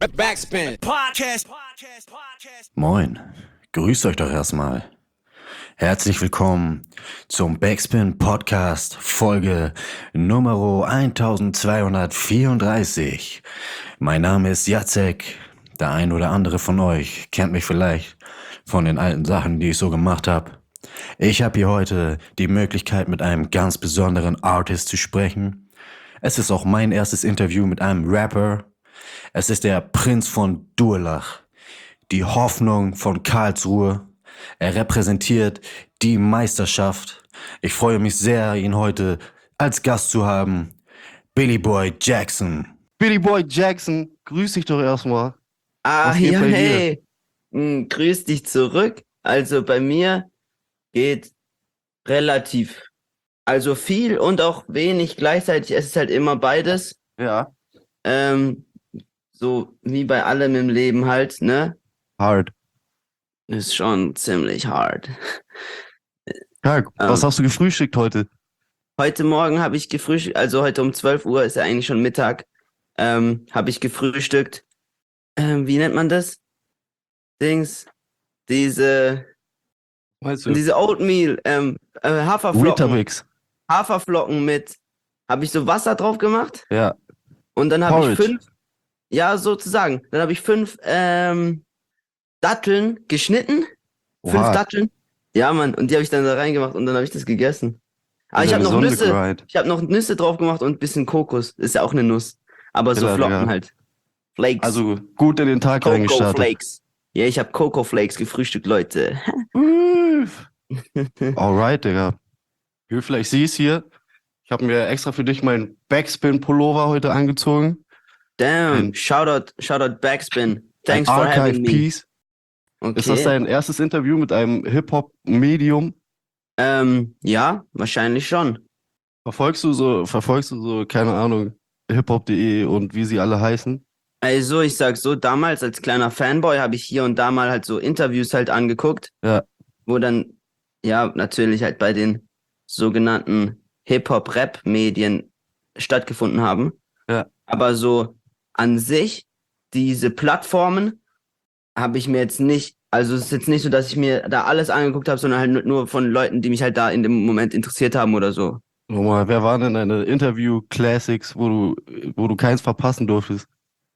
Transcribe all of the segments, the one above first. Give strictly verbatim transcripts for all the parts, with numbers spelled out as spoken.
Backspin. Podcast. Moin, grüßt euch doch erstmal. Herzlich willkommen zum Backspin Podcast Folge Nummer eintausendzweihundertvierunddreißig. Mein Name ist Jacek. Der ein oder andere von euch kennt mich vielleicht von den alten Sachen, die ich so gemacht habe. Ich habe hier heute die Möglichkeit, mit einem ganz besonderen Artist zu sprechen. Es ist auch mein erstes Interview mit einem Rapper. Es ist der Prinz von Durlach, die Hoffnung von Karlsruhe. Er repräsentiert die Meisterschaft. Ich freue mich sehr, ihn heute als Gast zu haben. Billy Boy Jackson. Billy Boy Jackson, grüß dich doch erstmal. Ah, Was geht ja, bei dir? hey. Hm, grüß dich zurück. Also bei mir geht relativ, also viel und auch wenig gleichzeitig. Es ist halt immer beides. Ja, Ähm, so wie bei allem im Leben halt, ne? hard. Ist schon ziemlich hart. Ja, was Ähm. hast du gefrühstückt heute? Heute Morgen habe ich gefrühstückt, also heute um zwölf Uhr ist ja eigentlich schon Mittag, ähm, habe ich gefrühstückt. Ähm, wie nennt man das? Dings, diese, Meinst du? diese Oatmeal, ähm, äh, Haferflocken, Weetabix. Haferflocken mit, habe ich so Wasser drauf gemacht Ja, und dann habe ich Porridge. fünf, ja sozusagen, dann habe ich fünf ähm, Datteln geschnitten, fünf Oha. Datteln, ja Mann, und die habe ich dann da reingemacht und dann habe ich das gegessen. Aber In ich der habe noch Sonne Nüsse, grind. ich habe noch Nüsse drauf gemacht und ein bisschen Kokos, ist ja auch eine Nuss, aber so Killer, Flocken Digga. halt, Flakes, Also gut in den Tag Coco reingestartet. Flakes. Ja, ich habe Coco Flakes gefrühstückt, Leute. Uff. Alright, Digga. Wie vielleicht siehst hier, ich habe mir extra für dich meinen Backspin-Pullover heute angezogen. Damn, Ein- Shoutout, Shoutout Backspin. Thanks Ein for having Archive me. Piece. Okay. Ist das dein erstes Interview mit einem Hip-Hop-Medium? Ähm, ja, wahrscheinlich schon. Verfolgst du so, verfolgst du so, keine Ahnung, hiphop punkt de und wie sie alle heißen? Also, ich sag so, damals als kleiner Fanboy habe ich hier und da mal halt so Interviews halt angeguckt, Ja. wo dann, ja, natürlich halt bei den sogenannten Hip-Hop-Rap-Medien stattgefunden haben. Ja. Aber so an sich, diese Plattformen habe ich mir jetzt nicht, also es ist jetzt nicht so, dass ich mir da alles angeguckt habe, sondern halt nur von Leuten, die mich halt da in dem Moment interessiert haben oder so. Nochmal, wer waren denn deine Interview-Classics, wo du, wo du keins verpassen durftest?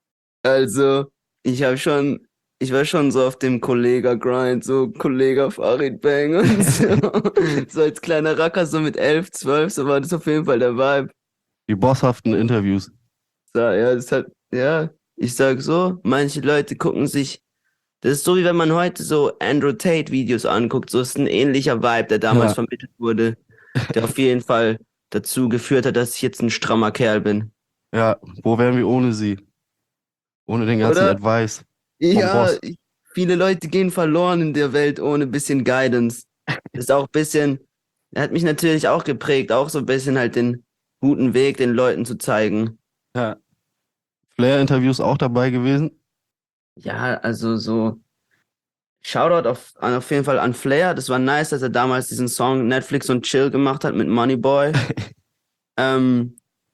Also, ich habe schon, ich war schon so auf dem Kollega-Grind, so Kollega Farid Bang und so. So als kleiner Racker, so mit elf, zwölf, so war das auf jeden Fall der Vibe. Die bosshaften Interviews. So, ja, das hat, ja, ich sag so, manche Leute gucken sich, das ist so wie wenn man heute so Andrew Tate Videos anguckt, so ist ein ähnlicher Vibe, der damals Ja. vermittelt wurde, der auf jeden Fall dazu geführt hat, dass ich jetzt ein strammer Kerl bin. Ja, wo wären wir ohne sie? Ohne den ganzen Oder? Advice. Ja, Boss. ich, viele Leute gehen verloren in der Welt ohne bisschen Guidance. Das ist auch ein bisschen, er hat mich natürlich auch geprägt, auch so ein bisschen halt den guten Weg den Leuten zu zeigen. Ja. Flair-Interviews auch dabei gewesen? Ja, also so, Shoutout auf, an, auf jeden Fall an Flair. Das war nice, dass er damals diesen Song Netflix und Chill gemacht hat mit Moneyboy. ähm,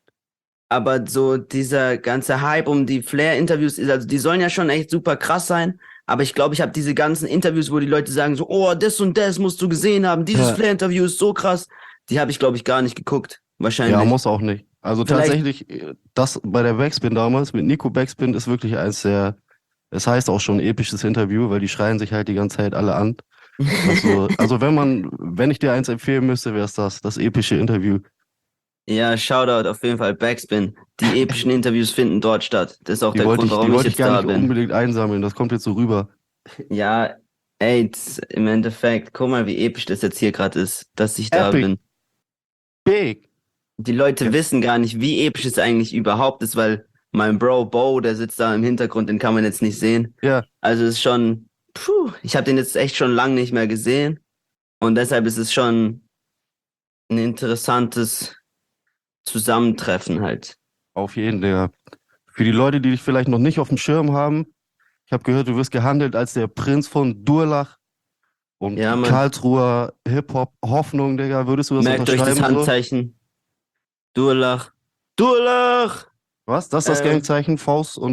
aber so dieser ganze Hype um die Flair-Interviews, ist also die sollen ja schon echt super krass sein. Aber ich glaube, ich habe diese ganzen Interviews, wo die Leute sagen so, oh, das und das musst du gesehen haben, dieses Ja. Flair-Interview ist so krass. Die habe ich, glaube ich, gar nicht geguckt. Wahrscheinlich. Ja, muss auch nicht. Also Vielleicht- tatsächlich, äh, das bei der Backspin damals mit Nico Backspin ist wirklich eins der, es heißt auch schon episches Interview, weil die schreien sich halt die ganze Zeit alle an. Also, also wenn man, wenn ich dir eins empfehlen müsste, wäre es das, das epische Interview. Ja, Shoutout auf jeden Fall, Backspin. Die epischen Interviews finden dort statt. Das ist auch Die der wollte Grund, ich, warum die ich wollte ich jetzt gar da nicht bin. unbedingt einsammeln, das kommt jetzt so rüber. Ja, ey, das, im Endeffekt, guck mal, wie episch das jetzt hier gerade ist, dass ich da Epic. bin. Big! Die Leute Ja. wissen gar nicht, wie episch es eigentlich überhaupt ist, weil mein Bro Bo, der sitzt da im Hintergrund, den kann man jetzt nicht sehen. Ja, Also es ist schon, puh, ich habe den jetzt echt schon lange nicht mehr gesehen. Und deshalb ist es schon ein interessantes Zusammentreffen halt. auf jeden, Digga. Für die Leute, die dich vielleicht noch nicht auf dem Schirm haben, ich habe gehört, du wirst gehandelt als der Prinz von Durlach und Ja, Mann. Karlsruher Hip-Hop-Hoffnung, Digga. Würdest du das Merkt euch das unterschreiben? So? Handzeichen. Durlach. Durlach! Was? Das ist das Ähm. Gangzeichen, Faust und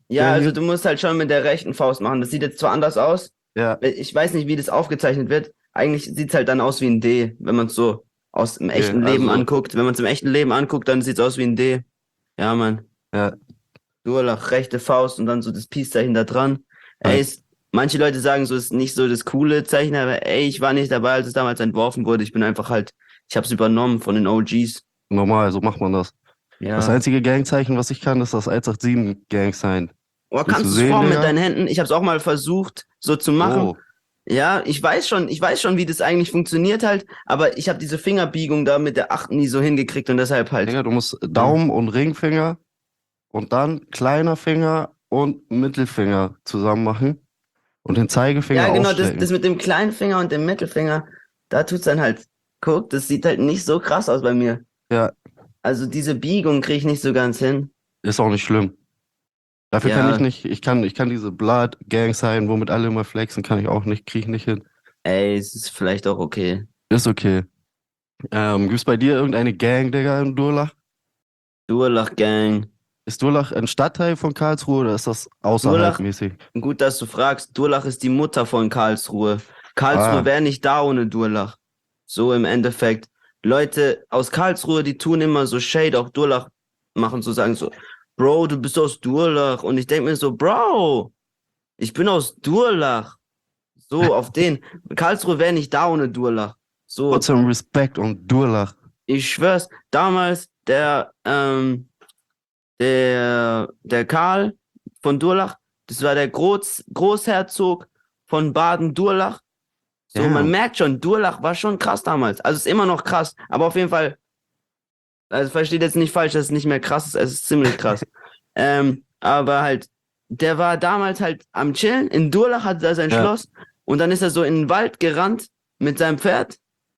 Ja, Der also hier? du musst halt schon mit der rechten Faust machen. Das sieht jetzt zwar anders aus. Ja, Ich weiß nicht, wie das aufgezeichnet wird. Eigentlich sieht es halt dann aus wie ein D, wenn man es so aus dem echten okay, Leben also, anguckt. Wenn man es im echten Leben anguckt, dann sieht es aus wie ein D. Ja, Mann. ja, Durlach, rechte Faust und dann so das Peace-Zeichen da dran. Ja. Ey, ist, manche Leute sagen so, ist nicht so das coole Zeichen, aber ey, ich war nicht dabei, als es damals entworfen wurde. Ich bin einfach halt, ich habe es übernommen von den O Gs. normal, so macht man das. Ja. Das einzige Gangzeichen, was ich kann, ist das eins acht sieben Gang-Sign. Oder willst kannst du du es sehen, formen mit Digga? deinen Händen? Ich habe es auch mal versucht, so zu machen. Oh, Ja, ich weiß schon, ich weiß schon, wie das eigentlich funktioniert halt, aber ich habe diese Fingerbiegung da mit der acht nie so hingekriegt und deshalb halt. Digga, du musst Daumen und Ringfinger und dann kleiner Finger und Mittelfinger zusammen machen und den Zeigefinger Ja, genau, das, ausstrecken. das mit dem kleinen Finger und dem Mittelfinger, da tut's dann halt, guck, das sieht halt nicht so krass aus bei mir. Ja, Also diese Biegung kriege ich nicht so ganz hin. ist auch nicht schlimm. Dafür Ja. kann ich nicht, ich kann, ich kann diese Blood Gang Sign, womit alle immer flexen, kann ich auch nicht, kriege ich nicht hin. Ey, es ist vielleicht auch okay. Ist okay. Ähm, gibt's bei dir irgendeine Gang, Digga, in Durlach? Durlach Gang. Ist Durlach ein Stadtteil von Karlsruhe oder ist das außerhalb Durlach? mäßig? Gut, dass du fragst. Durlach ist die Mutter von Karlsruhe. Karlsruhe Ah. wäre nicht da ohne Durlach. So im Endeffekt. Leute aus Karlsruhe, die tun immer so Shade, auch Durlach machen, so sagen so, Bro, du bist aus Durlach. Und ich denke mir so, Bro, ich bin aus Durlach. So, auf den. Karlsruhe wäre nicht da ohne Durlach. So, Trotzdem Respekt und Durlach. ich schwör's, damals der, ähm, der, der Karl von Durlach, das war der Groß, Großherzog von Baden-Durlach. So, Ja. man merkt schon, Durlach war schon krass damals. Also ist immer noch krass, aber auf jeden Fall, also versteht jetzt nicht falsch, dass es nicht mehr krass ist, es ist ziemlich krass. ähm, aber halt, der war damals halt am Chillen, in Durlach hatte er sein Ja. Schloss und dann ist er so in den Wald gerannt mit seinem Pferd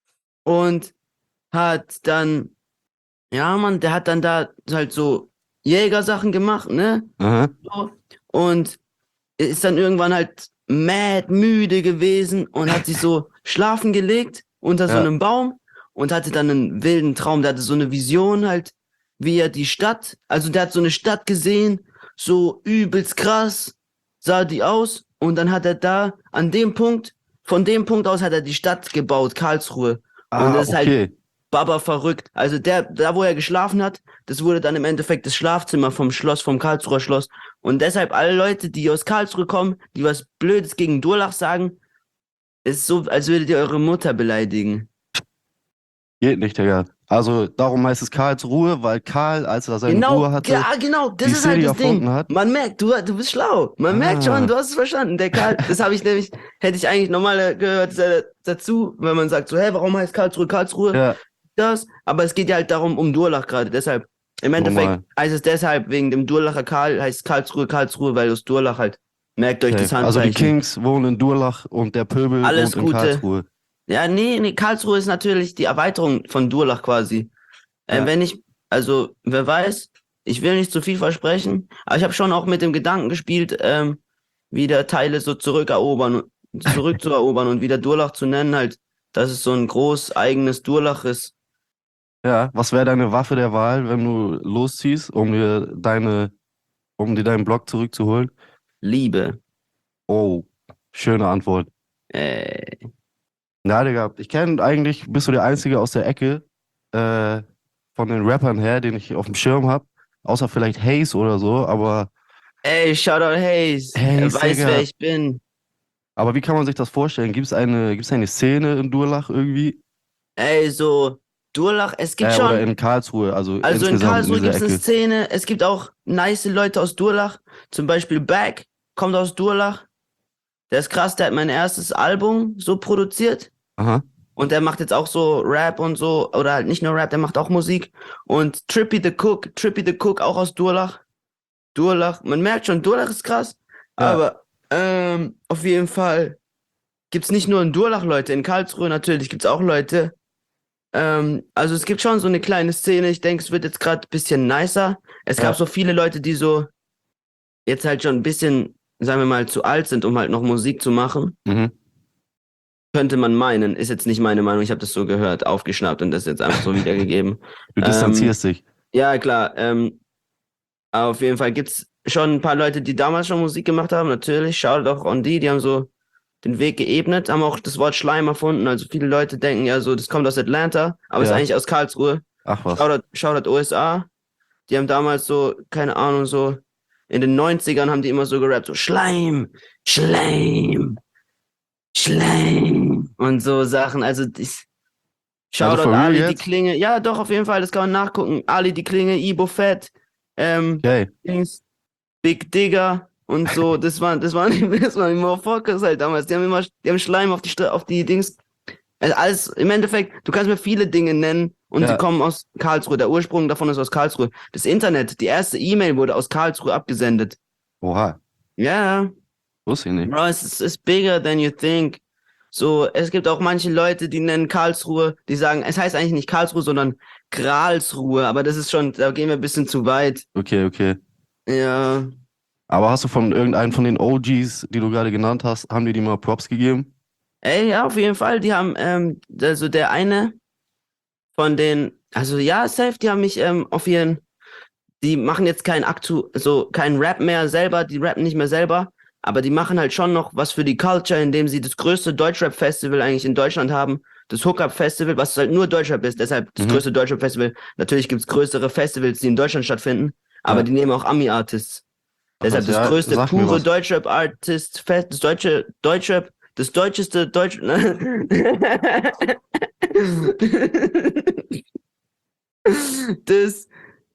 und hat dann, ja Mann, der hat dann da halt so Jägersachen gemacht, ne? Aha. So. Und ist dann irgendwann halt mad müde gewesen und hat sich so schlafen gelegt unter so Ja. einem Baum und hatte dann einen wilden Traum. Der hatte so eine Vision halt, wie er die Stadt, also der hat so eine Stadt gesehen, so übelst krass sah die aus und dann hat er da an dem Punkt, von dem Punkt aus hat er die Stadt gebaut, Karlsruhe. Ah, das ist halt okay. Baba verrückt. Also der, da wo er geschlafen hat, das wurde dann im Endeffekt das Schlafzimmer vom Schloss, vom Karlsruher Schloss. Und deshalb alle Leute, die aus Karlsruhe kommen, die was Blödes gegen Durlach sagen, ist so, als würdet ihr eure Mutter beleidigen. Geht nicht, Digga. Also darum heißt es Karlsruhe, weil Karl, als er seine Genau, Ruhe hatte, ja, genau, das die ist halt City das Ding. erfunden hat. Man merkt, du, du bist schlau. Man Ah. merkt schon, du hast es verstanden. Der Karl, das habe ich nämlich, hätte ich eigentlich normal gehört äh, dazu, wenn man sagt so, hä, warum heißt Karlsruhe Karlsruhe? ja, Das, aber es geht ja halt darum, um Durlach gerade. Deshalb, im Endeffekt Normal. heißt es deshalb, wegen dem Durlacher Karl, heißt Karlsruhe Karlsruhe, weil aus Durlach halt. Merkt euch das safe. Also die Handzeichen. Kings wohnen in Durlach und der Pöbel Alles wohnt in Gute. Karlsruhe. Ja, nee, nee, Karlsruhe ist natürlich die Erweiterung von Durlach quasi. Äh, Ja. Wenn ich, also, wer weiß, ich will nicht zu viel versprechen, aber ich habe schon auch mit dem Gedanken gespielt, ähm, wieder Teile so zurückerobern, zurückzuerobern und wieder Durlach zu nennen, halt, dass es so ein groß eigenes Durlach ist. Ja, was wäre deine Waffe der Wahl, wenn du losziehst, um dir deine, um dir deinen Block zurückzuholen? Liebe. Oh, schöne Antwort. Äh, Na, Digga, ich kenne eigentlich, bist du der Einzige aus der Ecke äh, von den Rappern her, den ich auf dem Schirm habe. Außer vielleicht Haze oder so, aber, ey, Shoutout Hayes. Er Hayes, weiß, Digga. wer ich bin. aber wie kann man sich das vorstellen? Gibt es eine, gibt's eine Szene in Durlach irgendwie? Ey, so, Durlach, es gibt Äh, schon. oder in Karlsruhe, also, Also in insgesamt Karlsruhe in gibt es dieser eine Ecke. Szene, es gibt auch nice Leute aus Durlach, zum Beispiel Back, kommt aus Durlach. Der ist krass, der hat mein erstes Album so produziert Aha. und der macht jetzt auch so Rap und so, oder halt nicht nur Rap, der macht auch Musik. Und Trippy the Cook, Trippy the Cook auch aus Durlach. Durlach, man merkt schon, Durlach ist krass, Ja. aber ähm, auf jeden Fall gibt es nicht nur in Durlach Leute, in Karlsruhe natürlich gibt es auch Leute. Ähm, also es gibt schon so eine kleine Szene, ich denke, es wird jetzt gerade ein bisschen nicer. Es Ja. gab so viele Leute, die so jetzt halt schon ein bisschen, sagen wir mal, zu alt sind, um halt noch Musik zu machen. Mhm. Könnte man meinen, ist jetzt nicht meine Meinung, ich habe das so gehört, aufgeschnappt und das jetzt einfach so wiedergegeben. Du Ähm, distanzierst dich. Ja, klar. Ähm, aber auf jeden Fall gibt's schon ein paar Leute, die damals schon Musik gemacht haben, natürlich. Shoutout auch an die, die haben so den Weg geebnet, haben auch das Wort Schleim erfunden. Also viele Leute denken ja so, das kommt aus Atlanta, aber Ja. ist eigentlich aus Karlsruhe. Ach was. Shoutout, Shoutout U S A. Die haben damals so, keine Ahnung, so in den neunzigern haben die immer so gerappt, so Schleim, Schleim, Schleim und so Sachen. Also ich, Shoutout for real Ali, die jetzt? Klinge. Ja, doch, auf jeden Fall, das kann man nachgucken. Ali, die Klinge, Ibo Fett, ähm, Okay. Dings, Big Digger und so. Das waren, das waren, das waren die Motherfuckers halt damals. Die haben immer, die haben Schleim auf die, Stra- auf die Dings. Also alles, im Endeffekt, du kannst mir viele Dinge nennen und Ja. sie kommen aus Karlsruhe. Der Ursprung davon ist aus Karlsruhe. Das Internet, die erste E-Mail wurde aus Karlsruhe abgesendet. Oha. Ja, Wusste ich nicht. Bro, es ist, it's bigger than you think. So, es gibt auch manche Leute, die nennen Karlsruhe, die sagen, es heißt eigentlich nicht Karlsruhe, sondern Gralsruhe, aber das ist schon, da gehen wir ein bisschen zu weit. Okay, okay. Ja, Aber hast du von irgendeinem von den O Gs, die du gerade genannt hast, haben die dir mal Props gegeben? ey, ja, auf jeden Fall, die haben, ähm, also der eine von den, also ja, safe, die haben mich ähm, auf ihren, die machen jetzt kein Aktu, so kein Rap mehr selber, die rappen nicht mehr selber, aber die machen halt schon noch was für die Culture, indem sie das größte Deutschrap-Festival eigentlich in Deutschland haben, das Hookup-Festival, was halt nur Deutschrap ist, deshalb das Mhm. größte Deutschrap-Festival. Natürlich gibt's größere Festivals, die in Deutschland stattfinden, aber Ja. die nehmen auch Ami-Artists. Ach Deshalb was, das ja, größte sag mir pure was. Deutschrap-Artist, das deutsche Deutschrap, das deutscheste Deutsch. Das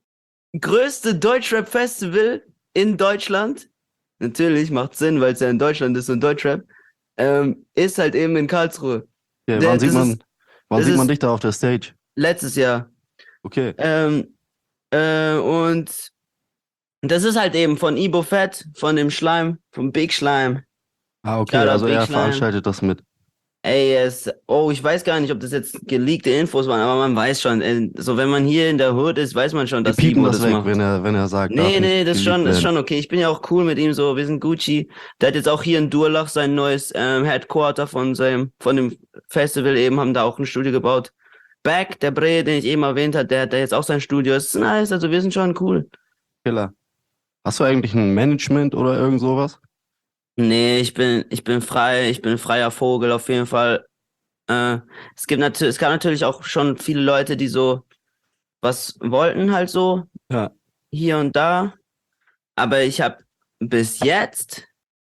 größte Deutschrap-Festival in Deutschland, natürlich macht Sinn, weil es ja in Deutschland ist und Deutschrap, ähm, ist halt eben in Karlsruhe. Okay, Der- wann sieht das man, ist- wann das sieht man ist- dich da auf der Stage? Letztes Jahr. Okay. Ähm, äh, und das ist halt eben von Ibo Fett, von dem Schleim, vom Big Schleim. Ah, okay, Shoutout also Big er Schleim. veranstaltet das mit. Ey, es, oh, ich weiß gar nicht, ob das jetzt geleakte Infos waren, aber man weiß schon, äh, so wenn man hier in der Hood ist, weiß man schon, Wir dass piepen Ibo das das weg, macht. wenn er, wenn er sagt, darf Nee, nee, nicht das ist geleakt schon, ist werden. schon okay. Ich bin ja auch cool mit ihm, so, wir sind Gucci. Der hat jetzt auch hier in Durlach sein neues ähm, Headquarter von seinem, von dem Festival eben, haben da auch ein Studio gebaut. Back, der Bre, den ich eben erwähnt habe, der hat da jetzt auch sein Studio. Das ist nice, also wir sind schon cool. Killer. Hast du eigentlich ein Management oder irgend sowas? Nee, ich bin, ich bin frei, ich bin ein freier Vogel auf jeden Fall. Äh, es gibt natürlich, es gab natürlich auch schon viele Leute, die so was wollten halt so, Ja. hier und da. Aber ich habe bis jetzt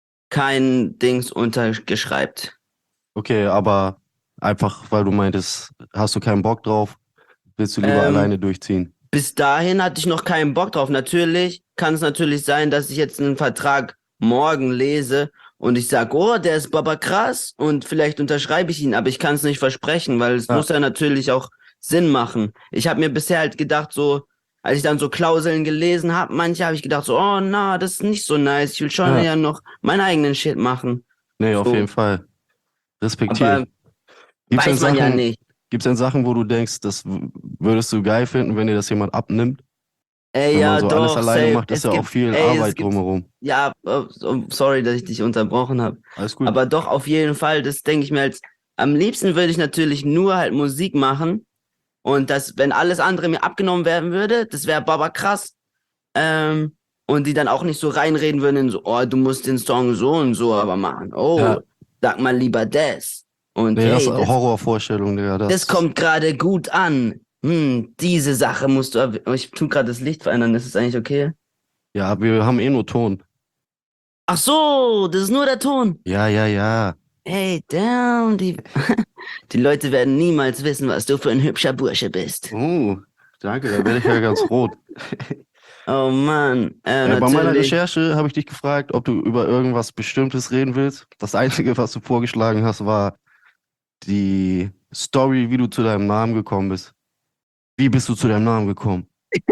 kein Dings untergeschreibt. Okay, aber einfach, weil du meintest, hast du keinen Bock drauf, willst du lieber Ähm, alleine durchziehen? Bis dahin hatte ich noch keinen Bock drauf. Natürlich kann es natürlich sein, dass ich jetzt einen Vertrag morgen lese und ich sage, oh, der ist baba krass und vielleicht unterschreibe ich ihn, aber ich kann es nicht versprechen, weil es Ja. muss ja natürlich auch Sinn machen. Ich habe mir bisher halt gedacht, so, als ich dann so Klauseln gelesen habe, manche habe ich gedacht, so, oh, na, das ist nicht so nice. Ich will schon Ja. ja noch meinen eigenen Shit machen. Nee, auf so. jeden Fall. Respektiere. Aber Gibt's denn weiß man ja Sachen, nicht. gibt's denn Sachen, wo du denkst, das w- würdest du geil finden, wenn dir das jemand abnimmt? Ey, Wenn ja, man so doch, alles alleine safe. macht, ist Es ja auch gibt- viel ey, es Arbeit gibt- drumherum. Ja, oh, oh, sorry, dass ich dich unterbrochen habe. Alles gut. Aber doch, auf jeden Fall, das denke ich mir als, am liebsten würde ich natürlich nur halt Musik machen und das, wenn alles andere mir abgenommen werden würde, das wäre baba krass. Ähm, und die dann auch nicht so reinreden würden in so, oh, du musst den Song so und so aber machen. Oh, Ja. sag mal lieber das. Und Nee, das hey, ist das, Horrorvorstellung, Digga. Das, das kommt gerade gut an. Hm, diese Sache musst du, erw- oh, ich tu gerade das Licht verändern, ist es eigentlich okay? Ja, wir haben eh nur Ton. Ach so, das ist nur der Ton. Ja, ja, ja. Hey, damn, die, die Leute werden niemals wissen, was du für ein hübscher Bursche bist. Oh, danke, da werde ich ja ganz rot. Oh Mann, äh, Äh, bei meiner natürlich. Recherche habe ich dich gefragt, ob du über irgendwas Bestimmtes reden willst. Das Einzige, was du vorgeschlagen hast, war die Story, wie du zu deinem Namen gekommen bist. Wie bist du zu deinem Namen gekommen?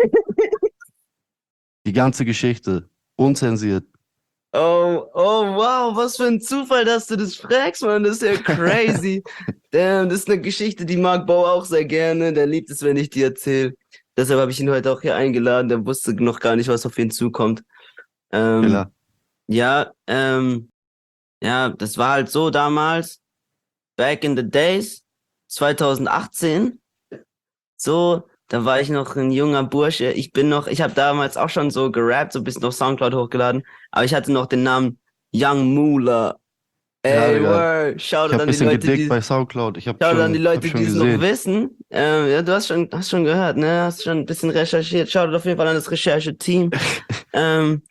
Die ganze Geschichte, unzensiert. Oh, oh, wow, was für ein Zufall, dass du das fragst, Mann. Das ist ja crazy. Damn, das ist eine Geschichte, die mag Bo auch sehr gerne. Der liebt es, wenn ich die erzähle. Deshalb habe ich ihn heute auch hier eingeladen. Der wusste noch gar nicht, was auf ihn zukommt. Ähm, Killer. Ja, ähm, ja, das war halt so damals, back in the days, zwanzig achtzehn, so, da war ich noch ein junger Bursche. Ich bin noch, ich habe damals auch schon so gerappt, so ein bisschen auf Soundcloud hochgeladen, aber ich hatte noch den Namen Young Moolah. Ja, Ey, Digga. word, Ich Shoutout habe ein an die bisschen Leute, gedickt die, bei Soundcloud. Ich habe Shoutout schon, an die hab Leute, schon die es noch gesehen. wissen. Ähm, ja, du hast schon, hast schon gehört, ne? Hast schon ein bisschen recherchiert. Shoutout auf jeden Fall an das Rechercheteam. ähm,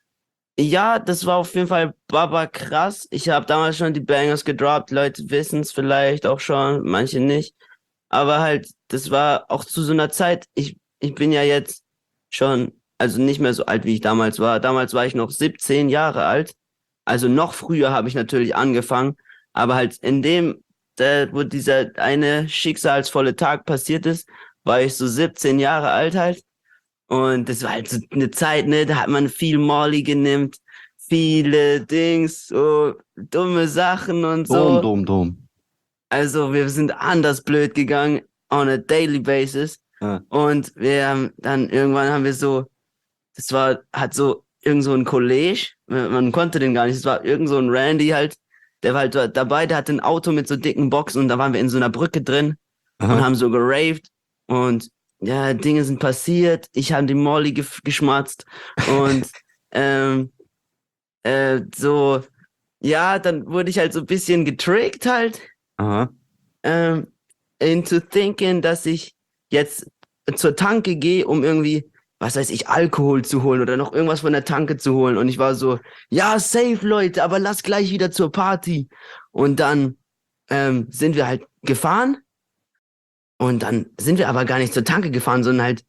ja, das war auf jeden Fall Baba krass. Ich habe damals schon die Bangers gedroppt. Leute wissen es vielleicht auch schon, manche nicht. Aber halt, das war auch zu so einer Zeit. Ich, ich bin ja jetzt schon, also nicht mehr so alt, wie ich damals war. Damals war ich noch siebzehn Jahre alt. Also noch früher habe ich natürlich angefangen. Aber halt in dem, der, wo dieser eine schicksalsvolle Tag passiert ist, war ich so siebzehn Jahre alt halt. Und das war halt so eine Zeit, ne, da hat man viel Molly genimmt, viele Dings, so dumme Sachen und Dom, so. dom, dom. Also wir sind anders blöd gegangen on a daily basis. Ja. Und wir haben dann irgendwann haben wir so, das war, hat so irgend so ein College, man man konnte den gar nicht, es war irgend so ein Randy halt, der war halt dort dabei, der hatte ein Auto mit so dicken Boxen und da waren wir in so einer Brücke drin und Aha. haben so geraved und ja, Dinge sind passiert, ich habe die Molly gef- geschmatzt und ähm, äh, so, ja, dann wurde ich halt so ein bisschen getrickt halt, Aha. ähm, into thinking, dass ich jetzt zur Tanke gehe, um irgendwie, was weiß ich, Alkohol zu holen oder noch irgendwas von der Tanke zu holen. Und ich war so, ja, safe, Leute, aber lass gleich wieder zur Party. Und dann ähm, sind wir halt gefahren. Und dann sind wir aber gar nicht zur Tanke gefahren, sondern halt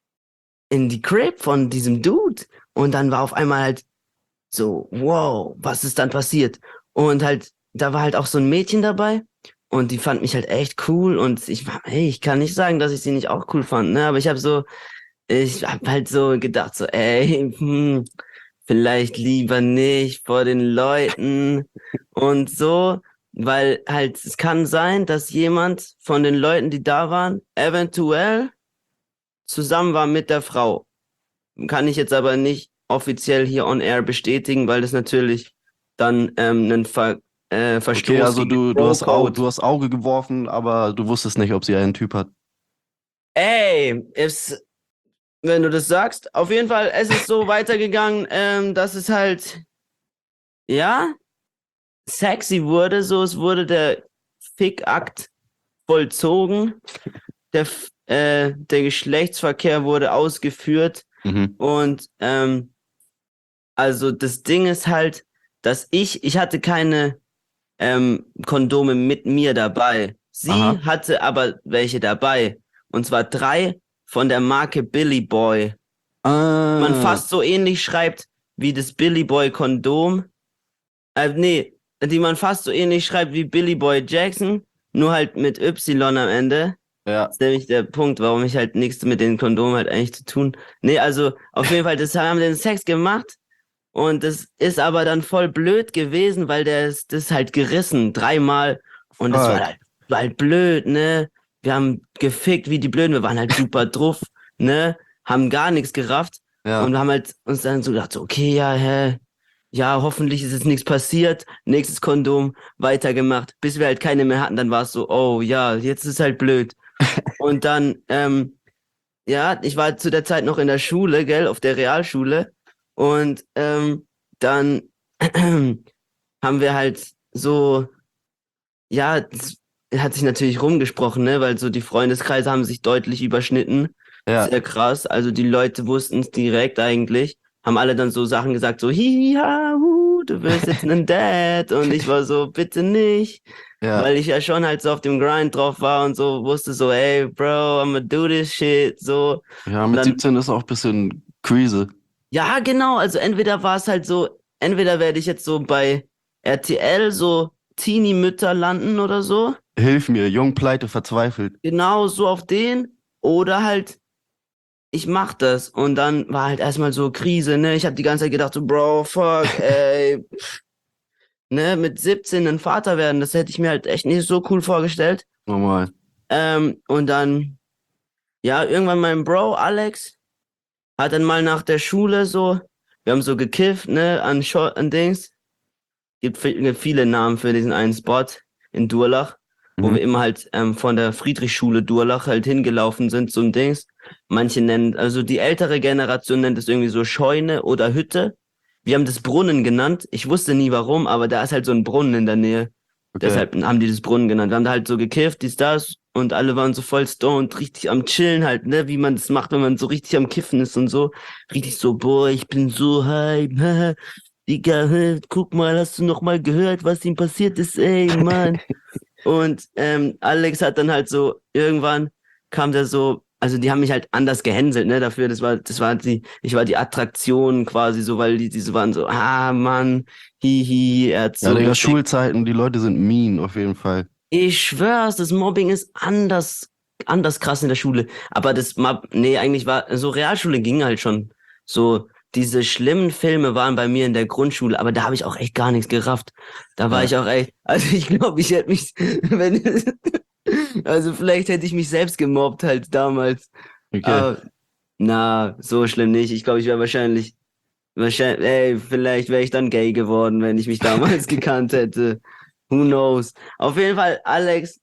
in die Crib von diesem Dude. Und dann war auf einmal halt so, wow, was ist dann passiert? Und halt, da war halt auch so ein Mädchen dabei. Und die fand mich halt echt cool. Und ich war, hey, ich kann nicht sagen, dass ich sie nicht auch cool fand, ne? Aber ich habe so, ich habe halt so gedacht, so, ey, hm, vielleicht lieber nicht vor den Leuten und so, weil halt, es kann sein, dass jemand von den Leuten, die da waren, eventuell zusammen war mit der Frau. Kann ich jetzt aber nicht offiziell hier on air bestätigen, weil das natürlich dann ähm, ein Ver äh, Verstoß Okay, also gegen du, du, hast Au, Bro-Code. du hast Auge geworfen, aber du wusstest nicht, ob sie einen Typ hat. Ey, es, wenn du das sagst, auf jeden Fall, es ist so weitergegangen, ähm, dass es halt, ja, sexy wurde, so, es wurde der Fickakt vollzogen, der, F- äh, der Geschlechtsverkehr wurde ausgeführt Mhm. und, ähm, also das Ding ist halt, dass ich, ich hatte keine ähm, Kondome mit mir dabei. Sie Aha. hatte aber welche dabei. Und zwar drei von der Marke Billy Boy. Man Ah, fast so ähnlich schreibt wie das Billy Boy Kondom. Äh, nee, die man fast so ähnlich schreibt wie Billy Boy Jackson, nur halt mit Y am Ende. ja. Das ist nämlich der Punkt, warum ich halt nichts mit den Kondomen halt eigentlich zu tun. Nee, also auf jeden Fall, das haben den Sex gemacht. Und das ist aber dann voll blöd gewesen, weil der ist das halt gerissen, dreimal. Und das war Fuck. halt, war halt blöd, ne? Wir haben gefickt wie die Blöden, wir waren halt super drauf, ne? Haben gar nichts gerafft. Ja. Und wir haben halt uns dann so gedacht, so, okay, ja, hä? Ja, hoffentlich ist jetzt nichts passiert. Nächstes Kondom, weitergemacht. Bis wir halt keine mehr hatten, dann war es so, oh ja, jetzt ist halt blöd. Und dann, ähm, ja, ich war zu der Zeit noch in der Schule, gell, auf der Realschule. Und ähm, dann haben wir halt so, ja, das hat sich natürlich rumgesprochen, ne, weil so die Freundeskreise haben sich deutlich überschnitten. Ja. Sehr krass. Also die Leute wussten es direkt eigentlich. Haben alle dann so Sachen gesagt, so, hi, ha, hu, du wirst jetzt ein Dad. Und ich war so, bitte nicht. Ja. Weil ich ja schon halt so auf dem Grind drauf war und so wusste so, ey, Bro, I'ma do this shit, so. Ja, Und mit dann, siebzehn ist auch ein bisschen Krise. ja, genau, also entweder war es halt so, entweder werde ich jetzt so bei R T L so Teenie-Mütter landen oder so, Hilf mir, jung, pleite, verzweifelt. genau so auf den, oder halt, ich mach das. Und dann war halt erstmal so Krise, ne, ich habe die ganze Zeit gedacht so, Bro, fuck, ey, ne, mit siebzehn ein Vater werden, das hätte ich mir halt echt nicht so cool vorgestellt. Normal. Ähm, und dann, ja, irgendwann mein Bro, Alex, hat dann mal nach der Schule so, wir haben so gekifft, ne, an, Scho- an Dings. Gibt vi- gibt viele Namen für diesen einen Spot in Durlach. wo Mhm. wir immer halt ähm, von der Friedrichschule Durlach halt hingelaufen sind, so ein Dings. Manche nennen, also die ältere Generation nennt es irgendwie so Scheune oder Hütte. Wir haben das Brunnen genannt. Ich wusste nie warum, aber da ist halt so ein Brunnen in der Nähe. Okay. Deshalb haben die das Brunnen genannt. Wir haben da halt so gekifft, dies, das, und alle waren so voll stoned, richtig am Chillen halt, ne, wie man das macht, wenn man so richtig am Kiffen ist und so. Richtig so, boah, ich bin so hype, haha. Digga, hä, guck mal, hast du noch mal gehört, was ihm passiert ist, ey, Mann. Und ähm, Alex hat dann halt so, irgendwann kam der so, also die haben mich halt anders gehänselt, ne, dafür, das war, das war die, ich war die Attraktion quasi so, weil die, die so waren so, ah, Mann, hihi, er hat so. Ja, Digga, richtig- Schulzeiten, die Leute sind mean, auf jeden Fall. Ich schwör's, das Mobbing ist anders, anders krass in der Schule. Aber das, Mob- nee, eigentlich war, so Realschule ging halt schon. So, diese schlimmen Filme waren bei mir in der Grundschule, aber da habe ich auch echt gar nichts gerafft. Da war Ja. ich auch echt, also ich glaube, ich hätte mich, wenn, also vielleicht hätte ich mich selbst gemobbt halt damals. Okay. Aber, na, so schlimm nicht. Ich glaube, ich wäre wahrscheinlich, wahrscheinlich, ey, vielleicht wäre ich dann gay geworden, wenn ich mich damals gekannt hätte. Who knows? Auf jeden Fall, Alex.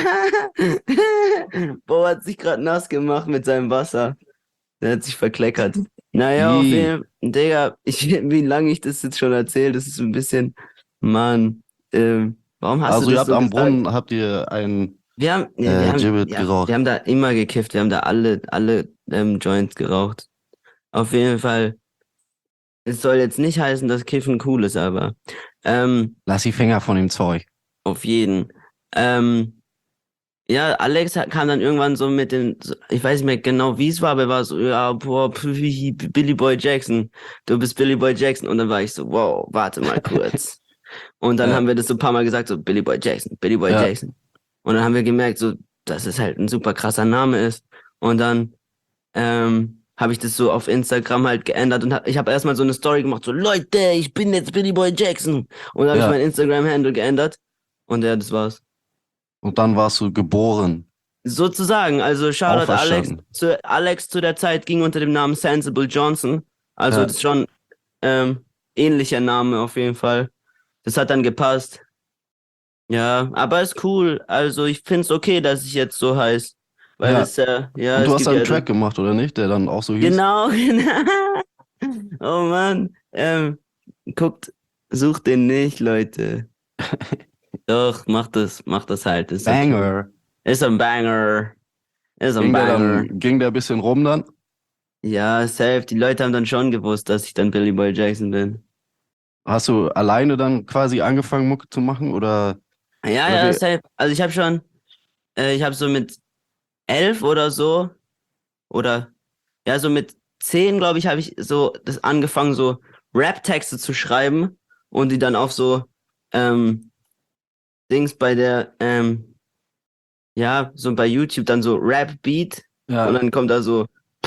Bo hat sich gerade nass gemacht mit seinem Wasser. Der hat sich verkleckert. Naja, auf Ih. jeden Fall, Digga, ich, wie lange ich das jetzt schon erzählt, das ist so ein bisschen, Mann, ähm, warum hast Also du ihr das habt so am gesagt? Brunnen, habt ihr ein, Wir haben, nee, äh, wir haben, Gibbet ja, geraucht. wir haben da immer gekifft, wir haben da alle, alle ähm, Joints geraucht. Auf jeden Fall, es soll jetzt nicht heißen, dass Kiffen cool ist, aber ähm, lass die Finger von dem Zeug. auf jeden. Ähm, ja, Alex hat- kam dann irgendwann so mit den, so- ich weiß nicht mehr genau, wie es war, aber er war so, ja, boah, P- Billy Boy Jackson, du bist Billy Boy Jackson. Und dann war ich so, wow, warte mal kurz. Und dann Ja. haben wir das so ein paar Mal gesagt, so Billy Boy Jackson, Billy Boy Ja. Jackson. Und dann haben wir gemerkt, so, dass es halt ein super krasser Name ist. Und dann ähm, habe ich das so auf Instagram halt geändert und hab, ich habe erstmal so eine Story gemacht, so, Leute, ich bin jetzt Billy Boy Jackson. Und dann habe Ja. ich mein Instagram-Handle geändert. Und ja, das war's. Und dann warst du geboren. Sozusagen, also Shoutout Alex Auferstanden. zu, Alex zu der Zeit ging unter dem Namen Sensible Johnson. Also Ja. das ist schon ähm, ähnlicher Name auf jeden Fall. Das hat dann gepasst. Ja, aber ist cool. Also ich find's okay, dass ich jetzt so heiß. Weil Ja. es äh, ja, Und es du hast gibt einen ja Track gemacht, oder nicht? Der dann auch so hieß? Genau, genau. Oh Mann. Ähm, guckt, sucht den nicht, Leute. Doch, macht das, macht das halt. Ist okay. Banger. Ist ein Banger. Ist ein Ging der, Banger. dann, ging der ein bisschen rum dann? Ja, safe. Die Leute haben dann schon gewusst, dass ich dann Billy Boy Jackson bin. Hast du alleine dann quasi angefangen, Mucke zu machen? Oder? Ja, Oder ja, wie- safe. Also ich habe schon, äh, ich habe so mit elf oder so, oder ja, so mit zehn, glaube ich, habe ich so das angefangen, so Rap-Texte zu schreiben und die dann auf so ähm, Dings bei der, ähm, ja, so bei YouTube dann so Rap-Beat Ja, und dann kommt da so.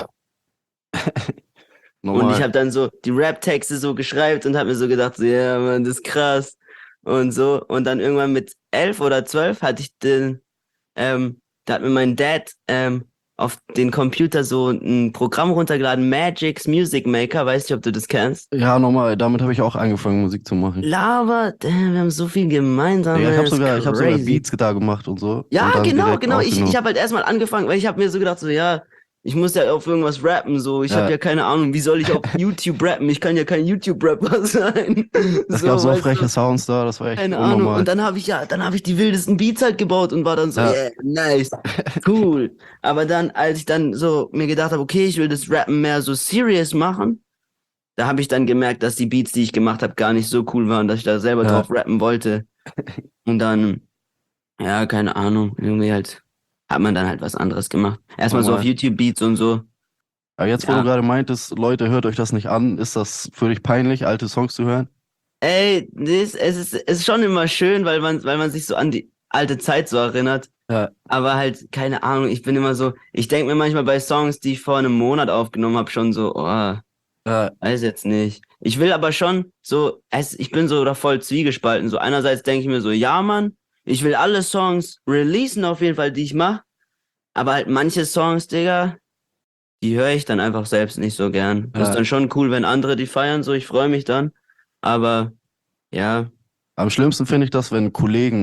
Und normal. ich habe dann so die Rap-Texte so geschrieben und habe mir so gedacht, so, ja, Mann, das ist krass. Und so. Und dann irgendwann mit elf oder zwölf hatte ich den, ähm, da hat mir mein Dad ähm, auf den Computer so ein Programm runtergeladen, Magic's Music Maker, weiß nicht, ob du das kennst. Ja, nochmal, damit habe ich auch angefangen, Musik zu machen. Lava, damn, wir haben so viel gemeinsam. Ja, ich ey, habe das ist sogar, ich hab sogar crazy. Beats da gemacht und so. Ja, und dann genau, direkt genau. Ich, aufgenommen. ich habe halt erstmal angefangen, weil ich habe mir so gedacht, so, ja, ich muss ja auf irgendwas rappen, so. Ich Ja. habe ja keine Ahnung, wie soll ich auf YouTube rappen? Ich kann ja kein YouTube-Rapper sein. Es gab so weißt du? freche Sounds da, das war echt Keine Ahnung. unnormal. Und dann habe ich ja, dann habe ich die wildesten Beats halt gebaut und war dann so, Ja. yeah, nice, cool. Aber dann, als ich dann so mir gedacht habe, okay, ich will das Rappen mehr so serious machen, da habe ich dann gemerkt, dass die Beats, die ich gemacht habe, gar nicht so cool waren, dass ich da selber Ja. drauf rappen wollte. Und dann, ja, keine Ahnung, irgendwie halt, hat man dann halt was anderes gemacht. Erstmal so auf Normal. YouTube Beats und so. Aber jetzt, wo Ja. du gerade meintest, Leute, hört euch das nicht an, ist das für dich peinlich, alte Songs zu hören? Ey, das, es ist, es ist schon immer schön, weil man, weil man sich so an die alte Zeit so erinnert. Ja. Aber halt, keine Ahnung, ich bin immer so, ich denke mir manchmal bei Songs, die ich vor einem Monat aufgenommen habe, schon so, oh, Ja, weiß jetzt nicht. Ich will aber schon so, es, ich bin so da voll zwiegespalten. So einerseits denke ich mir so, ja, Mann, ich will alle Songs releasen auf jeden Fall, die ich mache. Aber halt manche Songs, Digga, die höre ich dann einfach selbst nicht so gern. Das Ja. ist dann schon cool, wenn andere die feiern, so, ich freue mich dann. Aber, ja, am schlimmsten finde ich das, wenn Kollegen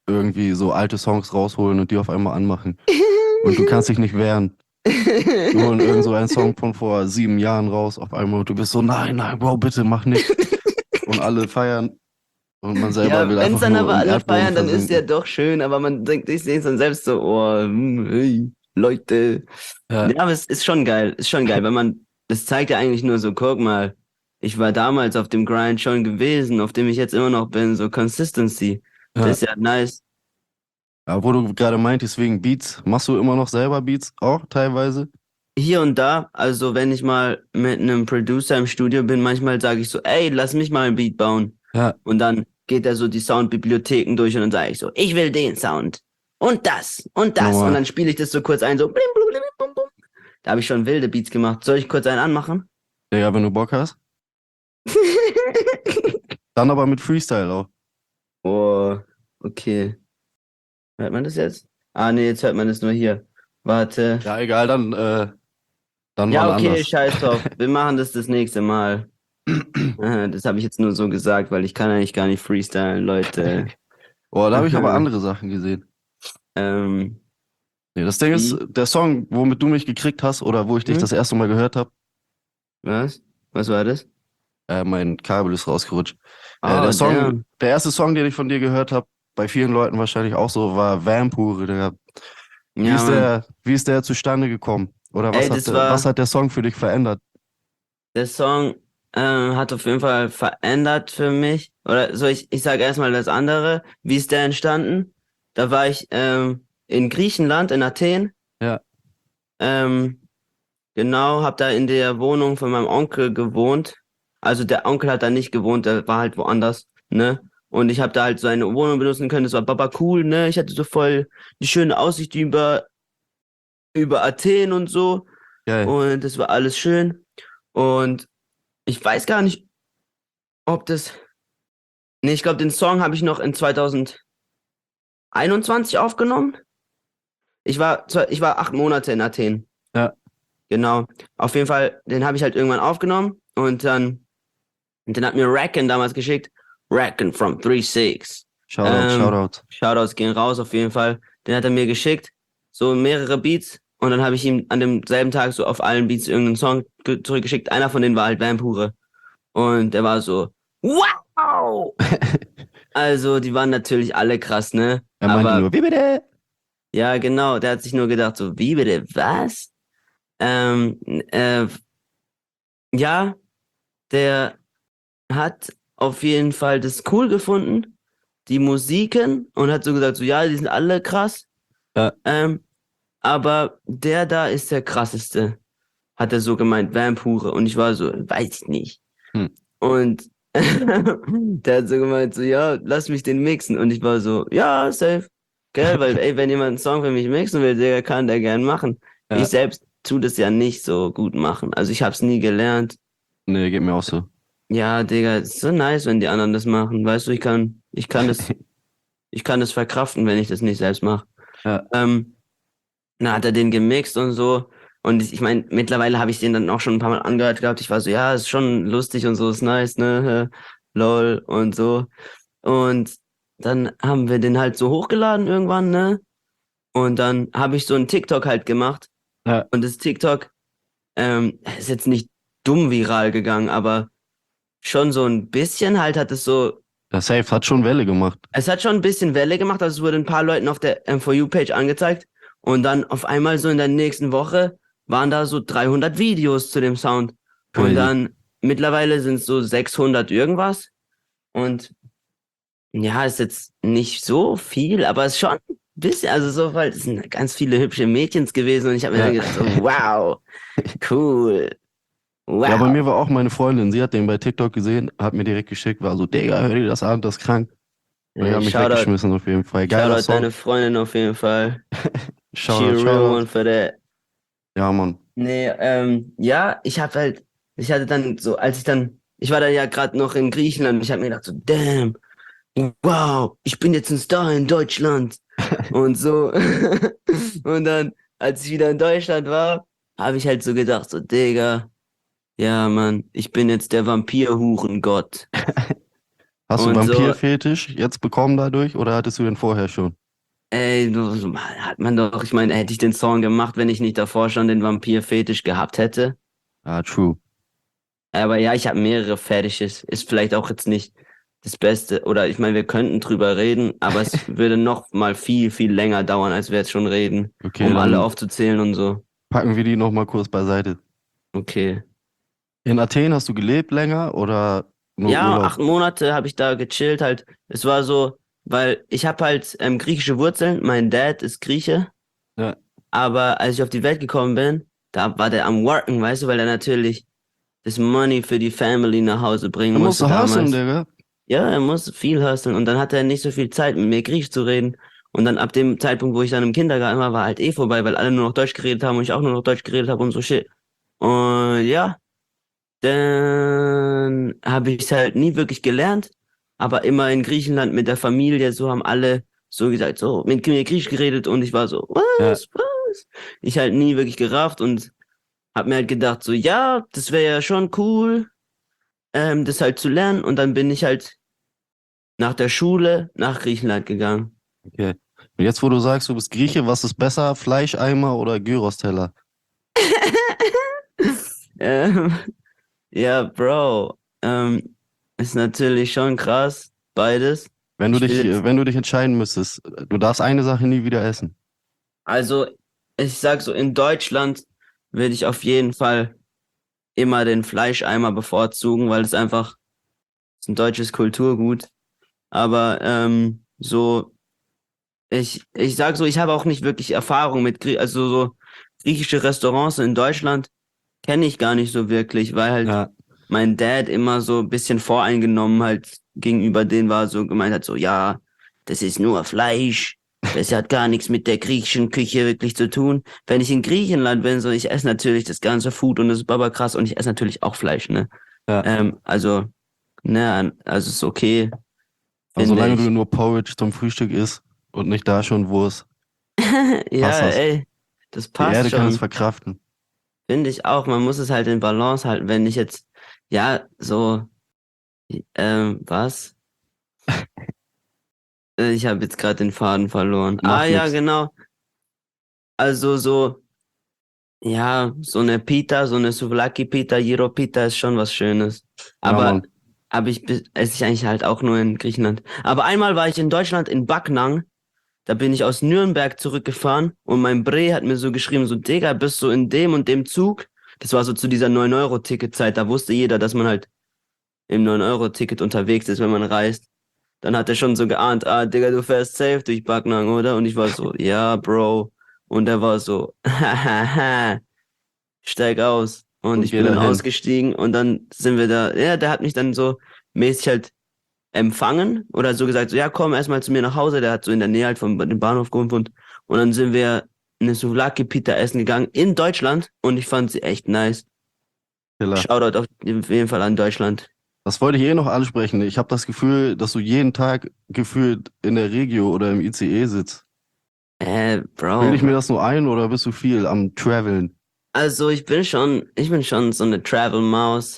irgendwie so alte Songs rausholen und die auf einmal anmachen. Und du kannst dich nicht wehren. Die holen irgend so einen Song von vor sieben Jahren raus auf einmal und du bist so, nein, nein, Bro, bitte mach nicht. Und alle feiern und man selber Ja, will wenn es einfach dann nur aber im alle Erdboden feiern, dann ist ja versinken. doch schön, aber man denkt sich dann selbst so, oh, hm, hey, Leute. Ja, Ja, aber es ist schon geil, ist schon geil, wenn man, das zeigt ja eigentlich nur so, guck mal, ich war damals auf dem Grind schon gewesen, auf dem ich jetzt immer noch bin, so Consistency. ja. Das ist ja nice. Ja, wo du gerade meintest, wegen Beats, machst du immer noch selber Beats auch teilweise? Hier und da, also wenn ich mal mit einem Producer im Studio bin, manchmal sage ich so, ey, lass mich mal ein Beat bauen. Ja, Und dann geht er so die Soundbibliotheken durch und dann sage ich so, ich will den Sound. Und das. Und das. Und normal. dann spiele ich das so kurz ein, so blim, blim, blim, blim, blim. Da habe ich schon wilde Beats gemacht. Soll ich kurz einen anmachen? Digga, wenn du Bock hast. Dann aber mit Freestyle auch. Oh, okay. Hört man das jetzt? Ah, nee, jetzt hört man das nur hier. Warte. Ja, egal, dann, äh, dann Ja, wann okay, anders. scheiß drauf. Wir machen das das nächste Mal. Äh, Das habe ich jetzt nur so gesagt, weil ich kann eigentlich gar nicht freestylen, Leute. Oh, da habe ich aber andere Sachen gesehen. Ähm, Nee, das Ding ist, Wie? der Song, womit du mich gekriegt hast oder wo ich dich Hm? das erste Mal gehört habe, was? Was war das? äh, mein Kabel ist rausgerutscht. Äh, Oh, der Song, damn. der erste Song, den ich von dir gehört habe, bei vielen Leuten wahrscheinlich auch so, war Vampure, Digga. Wie Ja, ist Mann. der, wie ist der zustande gekommen? Oder was Ey, hat, das der- was war, hat der Song für dich verändert? der Song äh, hat auf jeden Fall verändert für mich. Oder so, ich, ich sage erstmal das andere. Wie ist der entstanden? Da war ich ähm, in Griechenland, in Athen. Ja. Ähm, genau, hab da in der Wohnung von meinem Onkel gewohnt. Also der Onkel hat da nicht gewohnt, der war halt woanders, ne? Und ich habe da halt seine Wohnung benutzen können. Das war Baba cool, ne? Ich hatte so voll die schöne Aussicht über, über Athen und so. Geil. Und das war alles schön. Und ich weiß gar nicht, ob das. Nee, ich glaube, den Song habe ich noch in zwanzig einundzwanzig aufgenommen. Ich war, zwar- ich war acht Monate in Athen. Ja. Genau. Auf jeden Fall, den habe ich halt irgendwann aufgenommen und dann, und den hat mir Racken damals geschickt. Racken from three six. Shoutout, Ähm, Shoutout. Shoutouts gehen raus auf jeden Fall. Den hat er mir geschickt. So mehrere Beats. Und dann habe ich ihm an demselben Tag so auf allen Beats irgendeinen Song ge- zurückgeschickt. Einer von denen war halt Vampure. Und der war so, wow! Also, die waren natürlich alle krass, ne? Er meinte Aber nur, wie bitte? ja, genau, der hat sich nur gedacht, so, wie bitte, was? Ähm, äh, ja, der hat auf jeden Fall das cool gefunden, die Musiken, und hat so gesagt, so, ja, die sind alle krass. Ja. Ähm, aber der da ist der krasseste, hat er so gemeint, Vampure. Und ich war so, weiß ich nicht. Hm. Und der hat so gemeint, so, ja, lass mich den mixen. Und ich war so, ja, safe. Gell, weil, ey, wenn jemand einen Song für mich mixen will, der kann der gern machen. Ja. Ich selbst tu das ja nicht so gut machen. Also ich hab's nie gelernt. Nee, geht mir auch so. Ja, Digga, ist so nice, wenn die anderen das machen. Weißt du, ich kann, ich kann das, ich kann das verkraften, wenn ich das nicht selbst mache. Ja. Ähm, dann hat er den gemixt und so. Und ich, ich meine, mittlerweile habe ich den dann auch schon ein paar Mal angehört gehabt. Ich war so, ja, ist schon lustig und so, ist nice, ne? Lol und so. Und dann haben wir den halt so hochgeladen irgendwann, ne? Und dann habe ich so einen TikTok halt gemacht. Ja. Und das TikTok ähm, ist jetzt nicht dumm viral gegangen, aber schon so ein bisschen halt hat es so, Das Safe hat schon Welle gemacht. es hat schon ein bisschen Welle gemacht, also es wurde ein paar Leuten auf der M vier U-Page angezeigt. Und dann auf einmal so in der nächsten Woche waren da so dreihundert Videos zu dem Sound. Und Crazy. dann mittlerweile sind es so sechshundert irgendwas. Und ja, ist jetzt nicht so viel, aber es ist schon ein bisschen, also so, weil es sind ganz viele hübsche Mädchens gewesen und ich habe mir Ja. dann gedacht, so, wow, cool. Wow. Ja, bei mir war auch meine Freundin, sie hat den bei TikTok gesehen, hat mir direkt geschickt, war so, Digga, hör dir das an, das ist krank. Und ich Ja, hab mich Shoutout, weggeschmissen auf jeden Fall. Geiler Shoutout deine Song. Freundin auf jeden Fall. She a Shoutout, real Shoutout. one for that. Ja, Mann. Nee, ähm, ja, ich habe halt, ich hatte dann so, als ich dann, ich war da ja gerade noch in Griechenland, ich habe mir gedacht so, damn, wow, ich bin jetzt ein Star in Deutschland und so. Und dann, als ich wieder in Deutschland war, habe ich halt so gedacht so, Digga, ja, Mann, ich bin jetzt der Vampir-Hurengott. Hast du Und so, Vampir-Fetisch jetzt bekommen dadurch oder hattest du den vorher schon? ey, du, so, hat man doch, ich meine, hätte ich den Song gemacht, wenn ich nicht davor schon den Vampir-Fetisch gehabt hätte. Ah, true. Aber ja, ich habe mehrere Fetisches. Ist vielleicht auch jetzt nicht das Beste. Oder ich meine, wir könnten drüber reden, aber es würde noch mal viel, viel länger dauern, als wir jetzt schon reden, Okay, um alle dann aufzuzählen und so. packen wir die nochmal kurz beiseite. Okay. In Athen hast du gelebt länger oder nur Ja, Urlaub? acht Monate habe ich da gechillt halt. Es war so, weil ich habe halt ähm, griechische Wurzeln. Mein Dad ist Grieche. Ja. Aber als ich auf die Welt gekommen bin, da war der am Worken, weißt du, weil er natürlich das Money für die Family nach Hause bringen Du musst musste du hustlen, damals. Digga. Ja, er muss viel hustlen und dann hatte er nicht so viel Zeit, mit mir Griechisch zu reden. Und dann ab dem Zeitpunkt, wo ich dann im Kindergarten war, war halt eh vorbei, weil alle nur noch Deutsch geredet haben und ich auch nur noch Deutsch geredet habe und so shit. Und ja, dann habe ich es halt nie wirklich gelernt, aber immer in Griechenland mit der Familie, so haben alle so gesagt, so mit mir Griechisch geredet und ich war so, Ja. was, was? Ich halt nie wirklich gerafft und hab mir halt gedacht, so ja, das wäre ja schon cool, ähm, das halt zu lernen und dann bin ich halt nach der Schule nach Griechenland gegangen. Okay. Und jetzt, wo du sagst, du bist Grieche, was ist besser, Fleischeimer oder Gyros-Teller? ähm, ja, Bro, ähm, ist natürlich schon krass, beides. Wenn du Ich will dich, jetzt, äh, wenn du dich entscheiden müsstest, du darfst eine Sache nie wieder essen. also, ich sag so, in Deutschland würde ich auf jeden Fall immer den Fleischeimer bevorzugen, weil es einfach ist ein deutsches Kulturgut. Aber ähm, so, ich, ich sag so, ich habe auch nicht wirklich Erfahrung mit, Grie also so griechische Restaurants in Deutschland kenne ich gar nicht so wirklich, weil halt Ja. mein Dad immer so ein bisschen voreingenommen halt gegenüber denen war, so gemeint hat, so, ja, das ist nur Fleisch, das hat gar nichts mit der griechischen Küche wirklich zu tun. Wenn ich in Griechenland bin, so, ich esse natürlich das ganze Food und das ist baba krass und ich esse natürlich auch Fleisch, ne? Ja. Ähm, also, ne, also ist okay, Aber finde solange ich. du nur Porridge zum Frühstück isst und nicht da schon Wurst, Ja, passt das. ey, das Die passt Erde kann es schon. verkraften. Finde ich auch. Man muss es halt in Balance halten. Wenn ich jetzt, ja, so, ähm, was? Äh, Ich habe jetzt gerade den Faden verloren. Ah, Macht ja, nix. genau. Also so, ja, so eine Pita, so eine Souvlaki-Pita, Gyro-Pita ist schon was Schönes. Ja, Aber, Mann. aber ich be- esse ich eigentlich halt auch nur in Griechenland. Aber einmal war ich in Deutschland, in Backnang. Da bin ich aus Nürnberg zurückgefahren und mein Bre hat mir so geschrieben, so, Digga, bist du in dem und dem Zug? Das war so zu dieser neun Euro Ticket-Zeit. Da wusste jeder, dass man halt im neun Euro Ticket unterwegs ist, wenn man reist. Dann hat er schon so geahnt, ah, Digga, du fährst safe durch Backnang, oder? Und ich war so, ja, Bro. Und er war so, hahaha, steig aus. Und Und ich geh bin dann dahin. ausgestiegen und dann sind wir da, ja, der hat mich dann so mäßig halt empfangen oder so gesagt, so, ja, komm erstmal zu mir nach Hause. Der hat so in der Nähe halt vom dem Bahnhof gewohnt. Und dann sind wir eine Souvlaki-Pita essen gegangen in Deutschland und ich fand sie echt nice. Killer. Shoutout auf jeden Fall an Deutschland. Das wollte ich eh noch ansprechen. Ich habe das Gefühl, dass du jeden Tag gefühlt in der Regio oder im I C E sitzt. Äh, Bro. Bilde ich mir das nur ein oder bist du viel am Traveln? Also ich bin schon, ich bin schon so eine Travel-Maus.